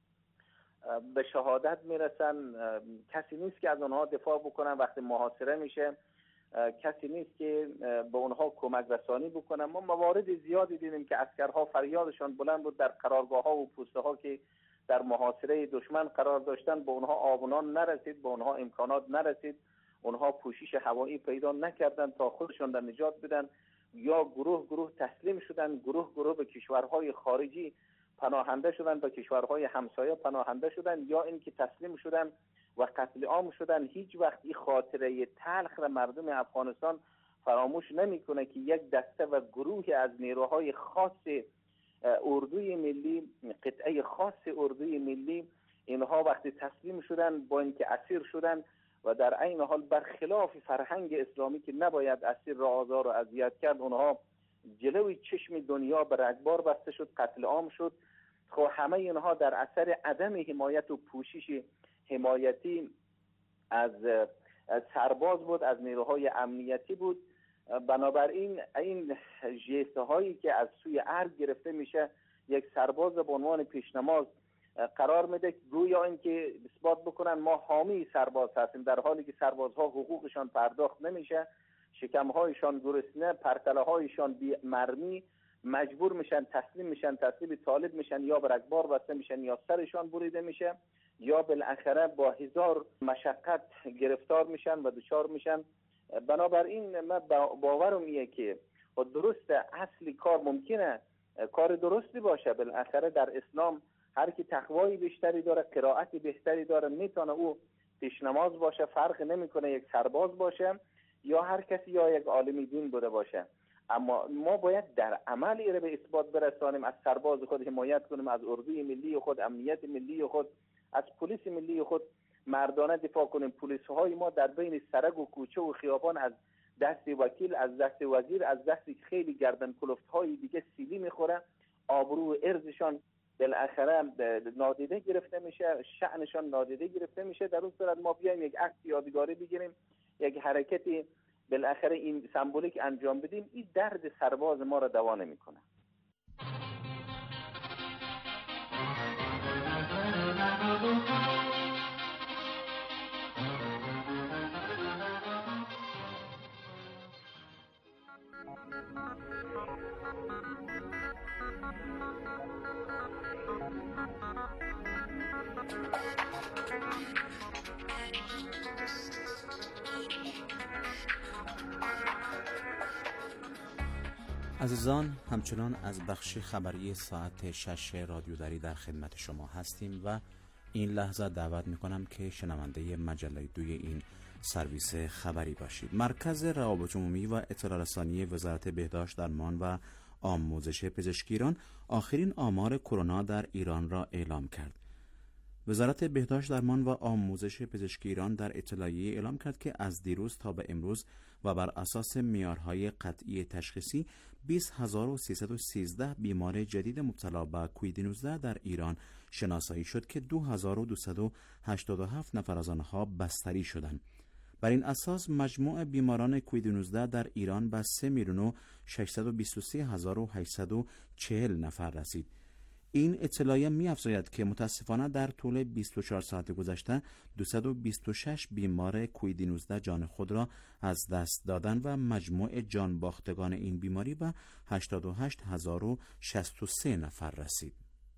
به شهادت میرسن. کسی نیست که از اونها دفاع بکنن وقتی محاصره میشه، کسی نیست که به اونها کمک رسانی بکنن. ما موارد زیادی دیدیم که عسکرها فریادشان بلند بود در قرارگاه ها و پوسته ها که در محاصره دشمن قرار داشتن، به اونها آبونان نرسید، به اونها امکانات نرسید، اونها پوشش هوایی پیدا نکردن تا خودشان در نجات بدن، یا گروه تسلیم شدن، گروه به کشورهای خارجی پناهنده شدن، به کشورهای همسایه پناهنده شدن، یا اینکه تسلیم شدن و قتل عام شدن. هیچ وقت این خاطره تلخ را مردم افغانستان فراموش نمیکنه که یک دسته و گروه از نیروهای خاص اردوی ملی، قطعه خاص اردوی ملی، اینها وقتی تسلیم شدن با اینکه اسیر شدن و در عین حال برخلاف فرهنگ اسلامی که نباید اسیر را آزار و اذیت کرد، اونها جلوی چشم دنیا به رگبار بسته شد، قتل عام شد. خب همه اینها در اثر عدم حمایت و پوشش حمایتی از سرباز بود، از نیروهای امنیتی بود. بنابراین این ژست هایی که از سوی ارگ گرفته میشه، یک سرباز به عنوان پیشنماز قرار میده گویا اینکه اثبات بکنن ما حامی سرباز هستیم، در حالی که سربازها حقوقشان پرداخت نمیشه، شکمهایشان گرسنه، پرتله هایشان بی مرمی، مجبور میشن تسلیم طالب میشن، یا بر اکبار بسته میشن، یا سرشان بریده میشه، یا بالاخره با هزار مشقت گرفتار میشن و دچار میشن. بنابراین من باورم اینه که درست اصلی کار ممکنه کار درستی باشه. بالاخره در اسلام هر کی تقوای بیشتری داره، قرائت بهتری داره، میتونه او پیش نماز باشه، فرق نمیکنه یک سرباز باشه یا هر کسی یا یک عالم دین بوده باشه. اما ما باید در عمل ایره به اثبات برسانیم، از سرباز خود حمایت کنیم، از اردوی ملی خود، امنیت ملی خود، از پلیس ملی خود مردانه دفاع کنیم. پلیس های ما در بین سرک و کوچه و خیابان از دست وکیل، از دست وزیر، از دست خیلی گردن کلفت های دیگه سیلی میخوره، آبرو و ارزشان بالاخره نادیده گرفته میشه، شأنشان نادیده گرفته میشه. در اون صورت ما بیایم یک عکس یادگاری بگیریم، یک حرکتی بالاخره این سمبولیک انجام بدیم، این درد سرباز ما را دوا نمیکنه. عزیزان، همچنان از بخش خبری ساعت 6 رادیو دری در خدمت شما هستیم و این لحظه دعوت میکنم که شنونده مجله دوی این سرویس خبری باشید. مرکز روابط عمومی و اطلاع رسانی وزارت بهداشت درمان و آموزش پزشکی ایران آخرین آمار کرونا در ایران را اعلام کرد. وزارت بهداشت درمان و آموزش پزشکی ایران در اطلاعیه اعلام کرد که از دیروز تا به امروز و بر اساس معیارهای قطعی تشخیصی 20313 بیمار جدید مبتلا به کووید 19 در ایران شناسایی شد که 2287 نفر از آنها بستری شدند. بر این اساس مجموع بیماران کووید 19 در ایران به 3,623,840 نفر رسید. این اطلاعیه می‌افزاید که متاسفانه در طول 24 ساعت گذشته 226 بیمار کووید 19 جان خود را از دست دادند و مجموع جان باختگان این بیماری به 88,063 نفر رسید.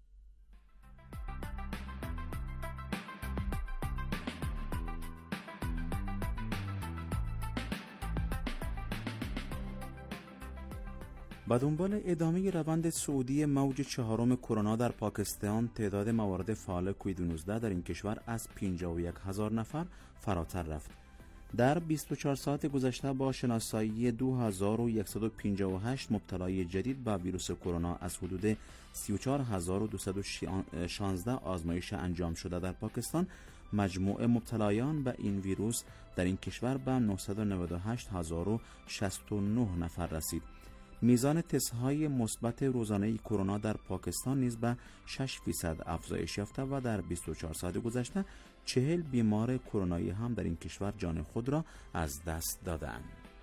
با دنبال ادامه روند صعودی موج چهارم کرونا در پاکستان، تعداد موارد فعال کووید 19 در این کشور از 51,000 نفر فراتر رفت. در 24 ساعت گذشته با شناسایی 2158 مبتلای جدید به ویروس کرونا از حدود 34,216 آزمایش انجام شده در پاکستان، مجموع مبتلایان به این ویروس در این کشور به 998,069 نفر رسید. میزان تست‌های مثبت روزانه کرونا در پاکستان نیز به 6% افزایش یافته و در 24 ساعت گذشته 40 بیمار کرونایی هم در این کشور جان خود را از دست دادند.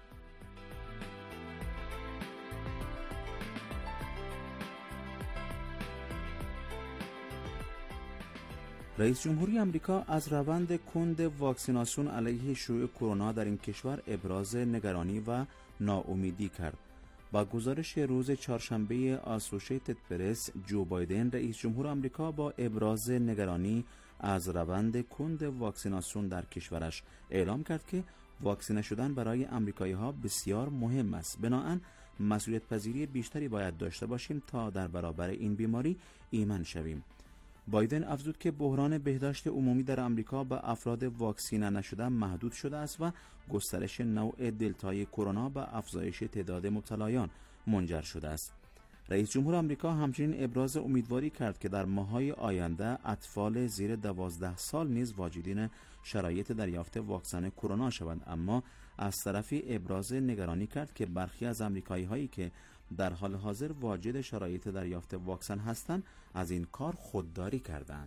رئیس جمهوری آمریکا از روند کند واکسیناسیون علیه شیوع کرونا در این کشور ابراز نگرانی و ناامیدی کرد. با گزارش روز چهارشنبه آسوشیتد پرس، جو بایدن رئیس جمهور آمریکا با ابراز نگرانی از روند کند واکسیناسیون در کشورش اعلام کرد که واکسینه شدن برای آمریکایی‌ها بسیار مهم است. بنابراین مسئولیت پذیری بیشتری باید داشته باشیم تا در برابر این بیماری ایمن شویم. بایدن افزود که بحران بهداشت عمومی در آمریکا به افراد واکسینه نشده محدود شده است و گسترش نوع دلتای کرونا به افزایش تعداد مبتلایان منجر شده است. رئیس جمهور آمریکا همچنین ابراز امیدواری کرد که در ماه‌های آینده اطفال زیر 12 سال نیز واجدین شرایط دریافت واکسن کرونا شوند، اما از طرفی ابراز نگرانی کرد که برخی از آمریکایی‌هایی که در حال حاضر واجد شرایط دریافت واکسن هستند از این کار خودداری کردند.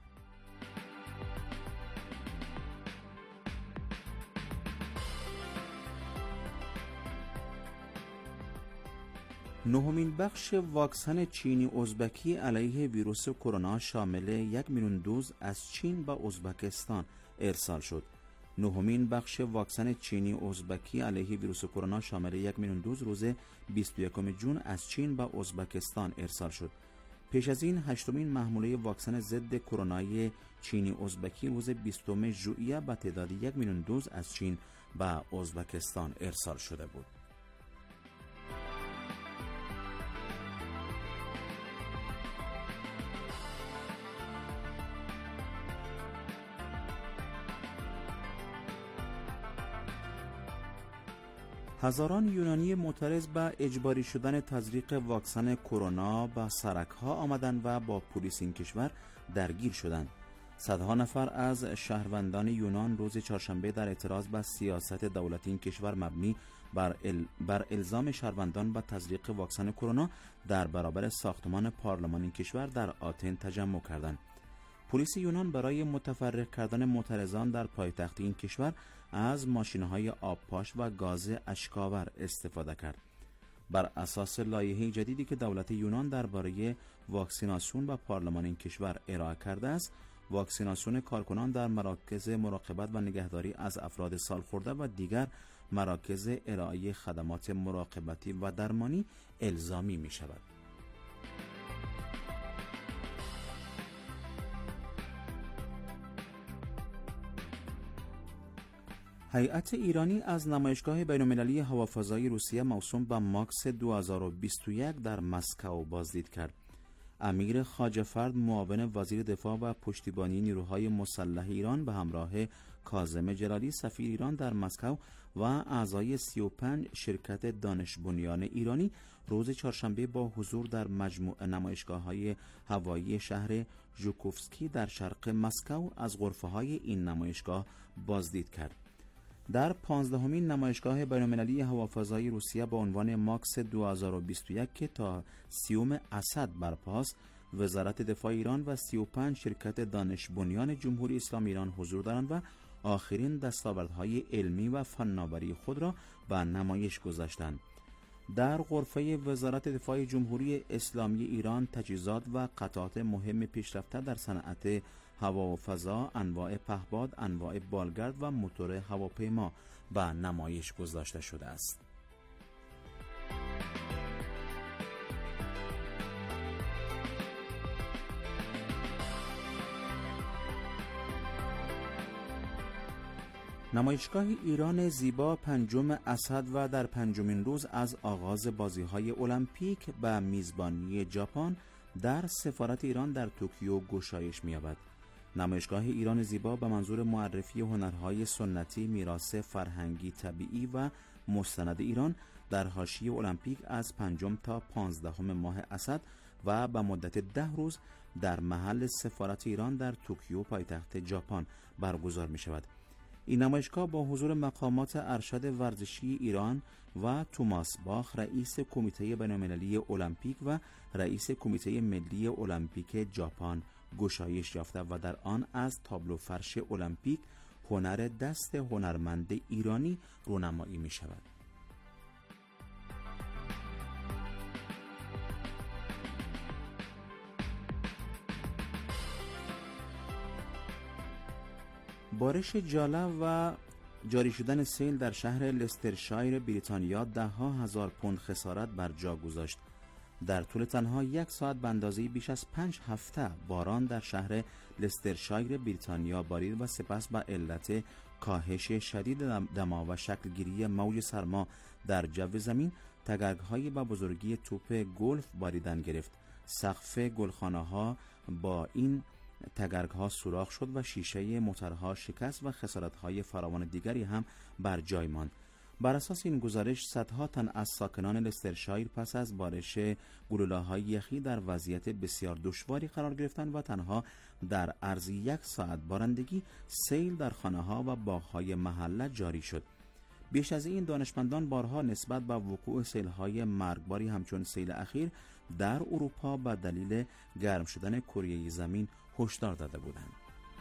نهمین بخش واکسن چینی ازبکی علیه ویروس کرونا شامل 1 میلیون دوز از چین به ازبکستان ارسال شد. نهمین بخش واکسن چینی ازبکی علیه ویروس کرونا شامل 1 میلیون دوز روز 21 جون از چین به ازبکستان ارسال شد. پیش از این هشتمین محموله واکسن ضد کرونای چینی ازبکی روز 20 ژوئیه به تعداد 1 میلیون دوز از چین به ازبکستان ارسال شده بود. هزاران یونانی معترض به اجباری شدن تزریق واکسن کرونا به سرک‌ها آمدند و با پلیس این کشور درگیر شدند. صدها نفر از شهروندان یونان روز چهارشنبه در اعتراض به سیاست دولت این کشور مبنی بر الزام شهروندان به تزریق واکسن کرونا در برابر ساختمان پارلمان این کشور در آتن تجمع کردند. پلیس یونان برای متفرق کردن معترضان در پایتخت این کشور از ماشین‌های آبپاش و گاز اشک‌آور استفاده کرد. بر اساس لایحه جدیدی که دولت یونان درباره واکسیناسیون و پارلمان این کشور ارائه کرده است، واکسیناسیون کارکنان در مراکز مراقبت و نگهداری از افراد سالخورده و دیگر مراکز ارائه خدمات مراقبتی و درمانی الزامی می شود. هیئت ایرانی از نمایشگاه بین‌المللی هوافضایی روسیه موسوم به ماکس 2021 در مسکو بازدید کرد. امیر خواجه‌فرد معاون وزیر دفاع و پشتیبانی نیروهای مسلح ایران به همراه کاظم جلالی سفیر ایران در مسکو و اعضای 35 شرکت دانش بنیان ایرانی روز چهارشنبه با حضور در مجموعه نمایشگاه‌های هوایی شهر ژوکوفسکی در شرق مسکو از غرفه‌های این نمایشگاه بازدید کرد. در 15مین نمایشگاه بین‌المللی هوافضایی روسیه با عنوان ماکس 2021 که تا 30 اسد برپاست، وزارت دفاع ایران و 35 شرکت دانش بنیان جمهوری اسلامی ایران حضور دارند و آخرین دستاوردهای علمی و فناوری خود را به نمایش گذاشتند. در غرفه وزارت دفاع جمهوری اسلامی ایران تجهیزات و قطعات مهم پیشرفته در صنعت هوا و فضا، انواع پهپاد، انواع بالگرد و موتور هواپیما به نمایش گذاشته شده است. نمایشگاه ایران زیبا پنجم اسد و در پنجمین روز از آغاز بازی‌های المپیک به میزبانی ژاپن در سفارت ایران در توکیو گشایش می‌یابد. نمایشگاه ایران زیبا به منظور معرفی هنرهای سنتی، میراث فرهنگی طبیعی و مستند ایران در حاشیه المپیک از 5 تا 15 ماه اسد و به مدت 10 روز در محل سفارت ایران در توکیو پایتخت ژاپن برگزار می شود. این نمایشگاه با حضور مقامات ارشد ورزشی ایران و توماس باخ رئیس کمیته بین‌المللی المپیک و رئیس کمیته ملی المپیک ژاپن گشایش یافته و در آن از تابلو فرش المپیک هنر دست هنرمند ایرانی رونمایی می شود. بارش جاله و جاری شدن سیل در شهر لسترشایر بریتانیا 10,000 پوند خسارت بر جا گذاشت. در طول تنها 1 ساعت به اندازه بیش از 5 هفته باران در شهر لسترشایر بریتانیا بارید و سپس به علت کاهش شدید دما و شکلگیری موج سرما در جو زمین تگرگ‌های به بزرگی توپ گلف باریدن گرفت. سقف گلخانه‌ها با این تگرگ‌ها سوراخ شد و شیشه موتورها شکست و خسارت‌های فراوان دیگری هم بر جای ماند. بر اساس این گزارش صدها تن از ساکنان لسترشایر پس از بارش گلوله‌های یخی در وضعیت بسیار دشواری قرار گرفتند و تنها در عرض 1 ساعت بارندگی سیل در خانه‌ها و باغ‌های محله جاری شد. بیش از این دانشمندان بارها نسبت به وقوع سیل‌های مرگباری همچون سیل اخیر در اروپا به دلیل گرم شدن کره زمین هشدار داده بودند.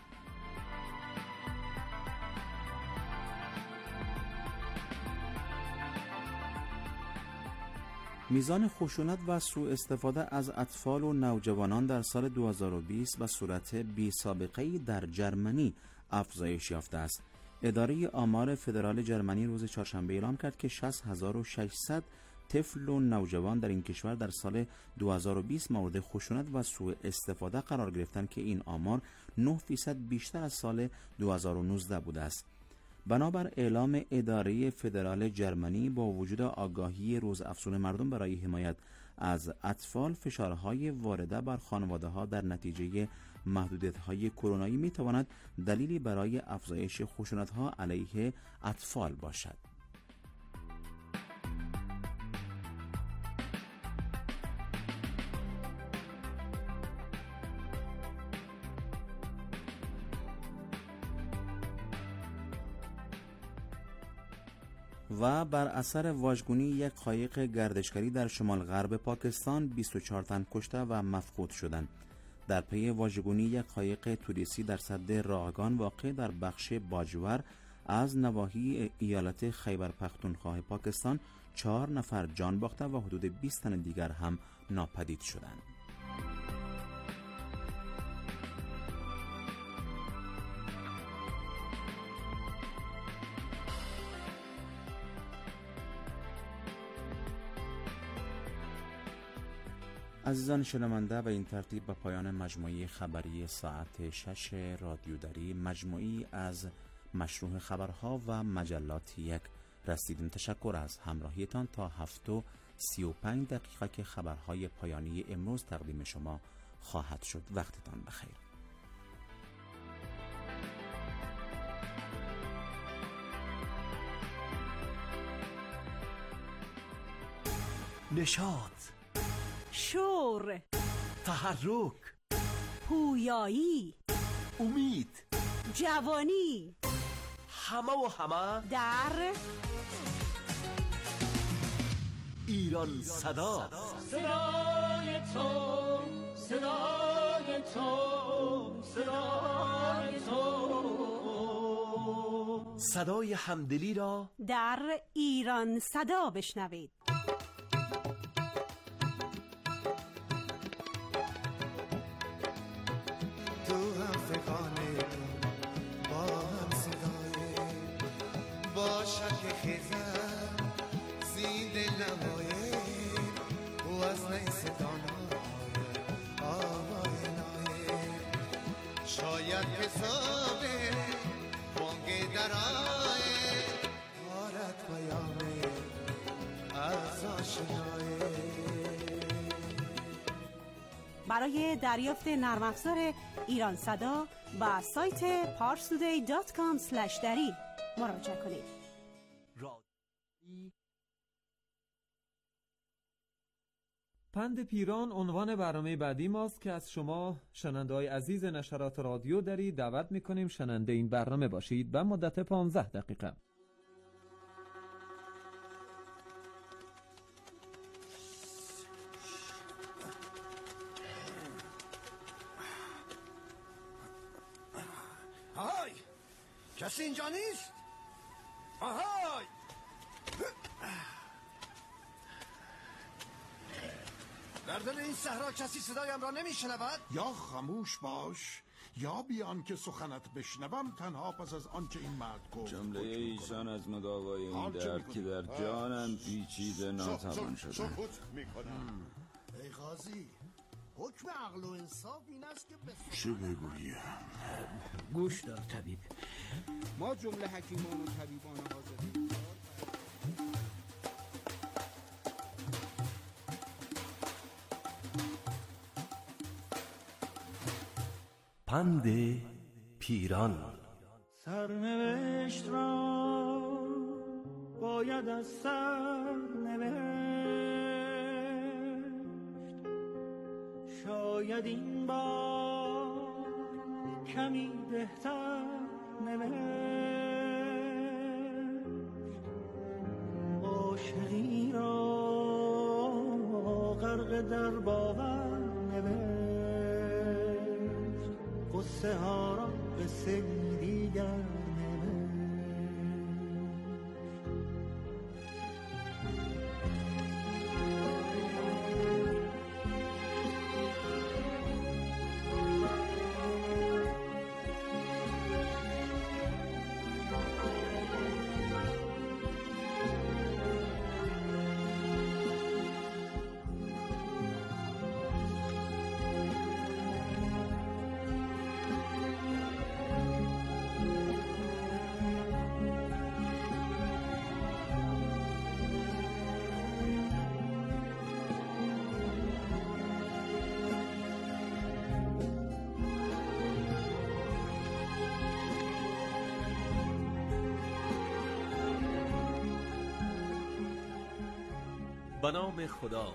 میزان خشونت و سوء استفاده از اطفال و نوجوانان در سال 2020 به صورت بی سابقه‌ای در جرمنی افزایش یافته است. اداره آمار فدرال جرمنی روز چهارشنبه اعلام کرد که 60600 طفل و نوجوان در این کشور در سال 2020 مورد خشونت و سوء استفاده قرار گرفتند که این آمار 9% بیشتر از سال 2019 بوده است. بنابر اعلام اداره فدرال جرمنی، با وجود آگاهی روزافزون مردم برای حمایت از اطفال، فشارهای وارده بر خانواده‌ها در نتیجه محدودیت‌های کرونایی می‌تواند دلیلی برای افزایش خشونت‌ها علیه اطفال باشد. و بر اثر واژگونی یک قایق گردشگری در شمال غرب پاکستان 24 تن کشته و مفقود شدند. در پی واژگونی یک قایق توریستی در سد راغگان واقع در بخش باجور از نواحی ایالت خیبر پختونخوا پاکستان 4 نفر جان باخته و حدود 20 تن دیگر هم ناپدید شدند. عزیزان شنونده، و این ترتیب به پایان مجموعه خبری ساعت 6 رادیو دری، مجموعی از مشروع خبرها و مجلات یک رسیدیم. تشکر از همراهیتان تا 7:35 دقیقه که خبرهای پایانی امروز تقدیم شما خواهد شد. وقتتان بخیر. نشاط، شور، تحرک، پویایی، امید، جوانی، همه و همه در ایران صدا. صدای تو، صدای تو، صدای تو، صدای همدلی را در ایران صدا بشنوید. شاید حسابه بانگ درائه دارد پیامه از آشنایه. برای دریافت نرم افزار ایران صدا با سایت parstoday.com/dari مراجعه کنید. پند پیران عنوان برنامه بعدی ماست که از شما شنونده‌های عزیز نشرات رادیو دری دعوت می‌کنیم شنونده این برنامه باشید به مدت 15 دقیقه. آهای! کسی اینجا نیست؟ آهای! در دل این صحرا کسی صدایم را نمیشنود؟ یا خاموش باش یا بیان که سخنت بشنوم، تنها پس از آنچه این مرد گفت. جمله ایشان از مداوای این درد که در جانم پیچیده ناتوان شده. سکوت میکنم. ای قاضی، حکم عقل و انصاف این است که چه بگویم؟ گوش دار طبیب، ما جمله حکیمان و طبیبان حاضرین پند پیران. سرنوشت را باید از سر نوشت، شاید این بار کمی بهتر نوشت. عاشقی را غرق در باور نوشت، قصه ها را قصه دیگر به نام خدا.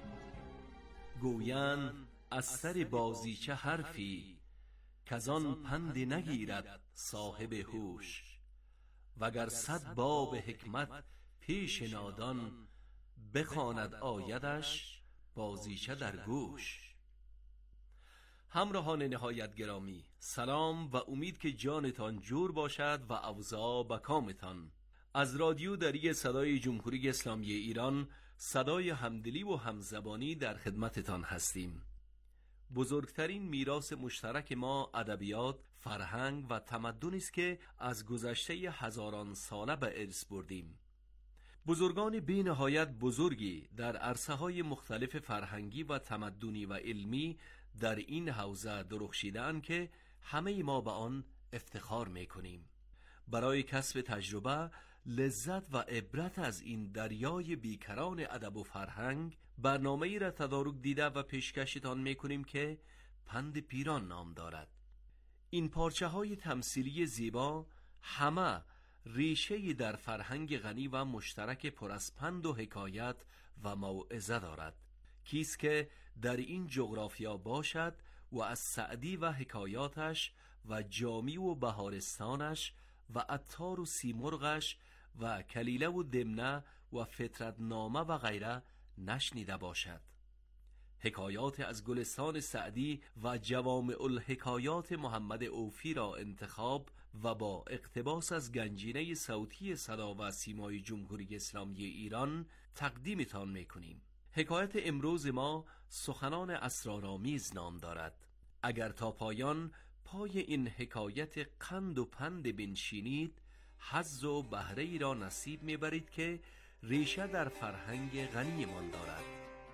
گویند از سر بازیچه حرفی، کزان پند نگیرد صاحب هوش. وگر 100 باب حکمت پیش نادان، بخواند آیدش بازیچه در گوش. همراهان نهایت گرامی، سلام و امید که جانتان جور باشد و اوضاع به کامتان. از رادیو دری صدای جمهوری اسلامی ایران، صدای همدلی و همزبانی در خدمتتان هستیم. بزرگترین میراث مشترک ما ادبیات، فرهنگ و تمدنی است که از گذشته هزاران ساله به ارث بردیم. بزرگان بی نهایت بزرگی در عرصه‌های مختلف فرهنگی و تمدنی و علمی در این حوزه درخشیدند که همه ما به آن افتخار می‌کنیم. برای کسب تجربه، لذت و عبرت از این دریای بیکران ادب و فرهنگ، برنامه‌ای را تدارک دیده و پیشکشتان می‌کنیم که پند پیران نام دارد. این پارچه‌های تمثیلی زیبا همه ریشه در فرهنگ غنی و مشترک پر از پند و حکایت و موعظه دارد. کیست که در این جغرافیا باشد و از سعدی و حکایاتش و جامی و بهارستانش و عطار و سیمرغش و کلیله و دمنه و فطرتنامه و غیره نشنیده باشد. حکایات از گلستان سعدی و جوامع الحکایات محمد اوفی را انتخاب و با اقتباس از گنجینه صوتی صدا و سیمای جمهوری اسلامی ایران تقدیمتان میکنیم. حکایت امروز ما سخنان اسرارآمیز نام دارد. اگر تا پایان پای این حکایت قند و پند بنشینید، حظ و بهره ای را نصیب میبرید که ریشه در فرهنگ غنی من دارد.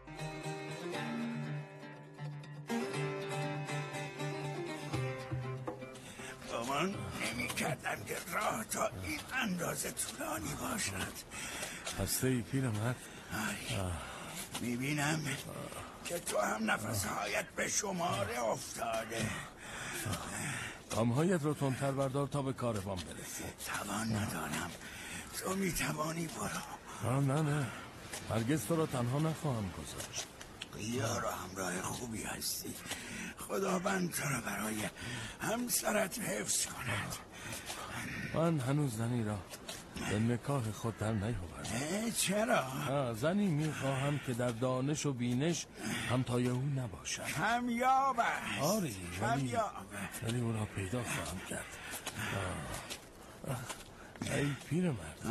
گمان نمی کردم که راه تا این اندازه طولانی باشد. هسته ای پیرمرد؟ میبینم که تو هم نفسهایت به شماره افتاده. گامهایت رو تندتر بردار تا به کاروان برسی. توان ندارم. تو میتوانی برو. نه هرگز تو را تنها نخواهم گذاشت. یار و همراه خوبی هستی. خداوند تو را برای همسرت حفظ کند. من هنوز زنی را به نکاح خود در نیاوردم. چرا؟ زنی میخواهم که در دانش و بینش همتای او نباشد. کمیاب است. آری ولی او را پیدا خواهم کرد. ای پیرمرد،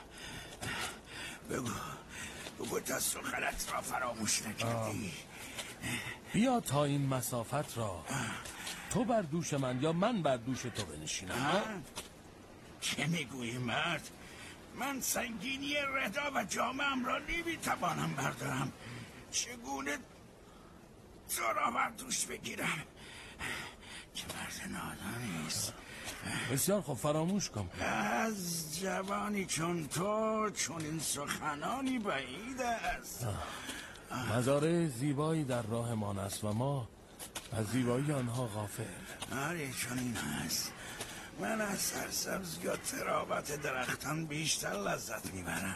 بگو تا سخنت را فراموش نکردی. بیا تا این مسافت را تو بر دوش من یا من بر دوش تو بنشینم. چه میگویی مرد؟ من سنگینی ردا و جامعم را نمیتوانم بردارم. چگونه تو را بر دوش بگیرم؟ که مرد نادانی است. بسیار خوب، فراموش کن. از جوانی چون تو چون این سخنانی بعید است. مزارع زیبایی در راه ما است و ما از زیبایی آنها غافل. آره چون این هست. من از سرسبزی و تراوت درختان بیشتر لذت میبرم.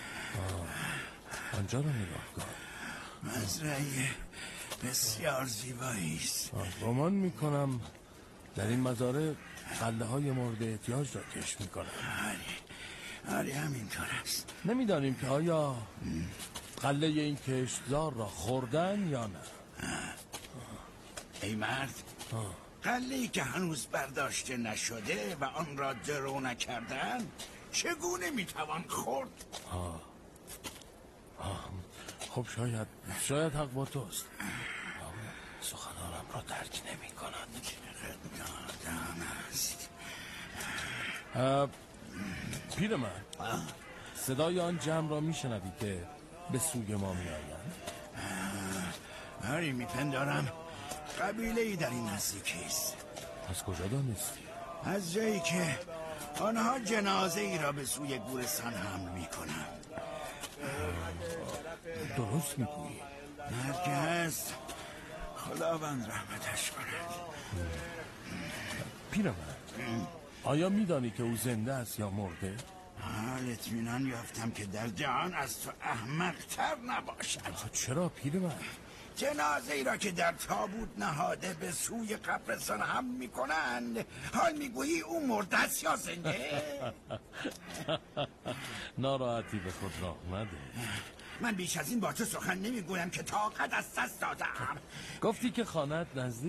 آنجا رو نگاه کن. مزرعه بسیار زیبایی است. گمان میکنم در این مزارع غله های مورد احتیاج را کشت میکنم. آره همینطور است. نمیدانیم که آیا غله این کشتزار را خوردن یا نه. ای مرد، غله‌ای که هنوز برداشته نشده و آن را درو نکردن چگونه میتوان خورد؟ خب شاید حق با توست. سخنانم را درک نمی کند. دادم است. پیرمرد، صدای آن جمع را میشنوی که به سوی ما میآیند؟ آری میپندارم قبیله‌ای در این نزدیکی است. از کجا دانستی؟ از جایی که آنها جنازه ای را به سوی گورستان حمل میکنند. درست میگویی. هر که هست خداوند رحمتش کند. پیرمرد، آیا میدانی که او زنده است یا مرده؟ اطمینان یافتم که در جهان از تو احمق‌تر نباشد. چرا پیرمرد؟ جنازه ای را که در تابوت نهاده به سوی قبرستان هم میکنند، حال میگویی او مرده است یا زنده؟ ناراحتی به خود راه نده. من بیش از این با تو سخن نمیگویم که طاقت از دست دادم. گفتی که خانه‌ات نزدیک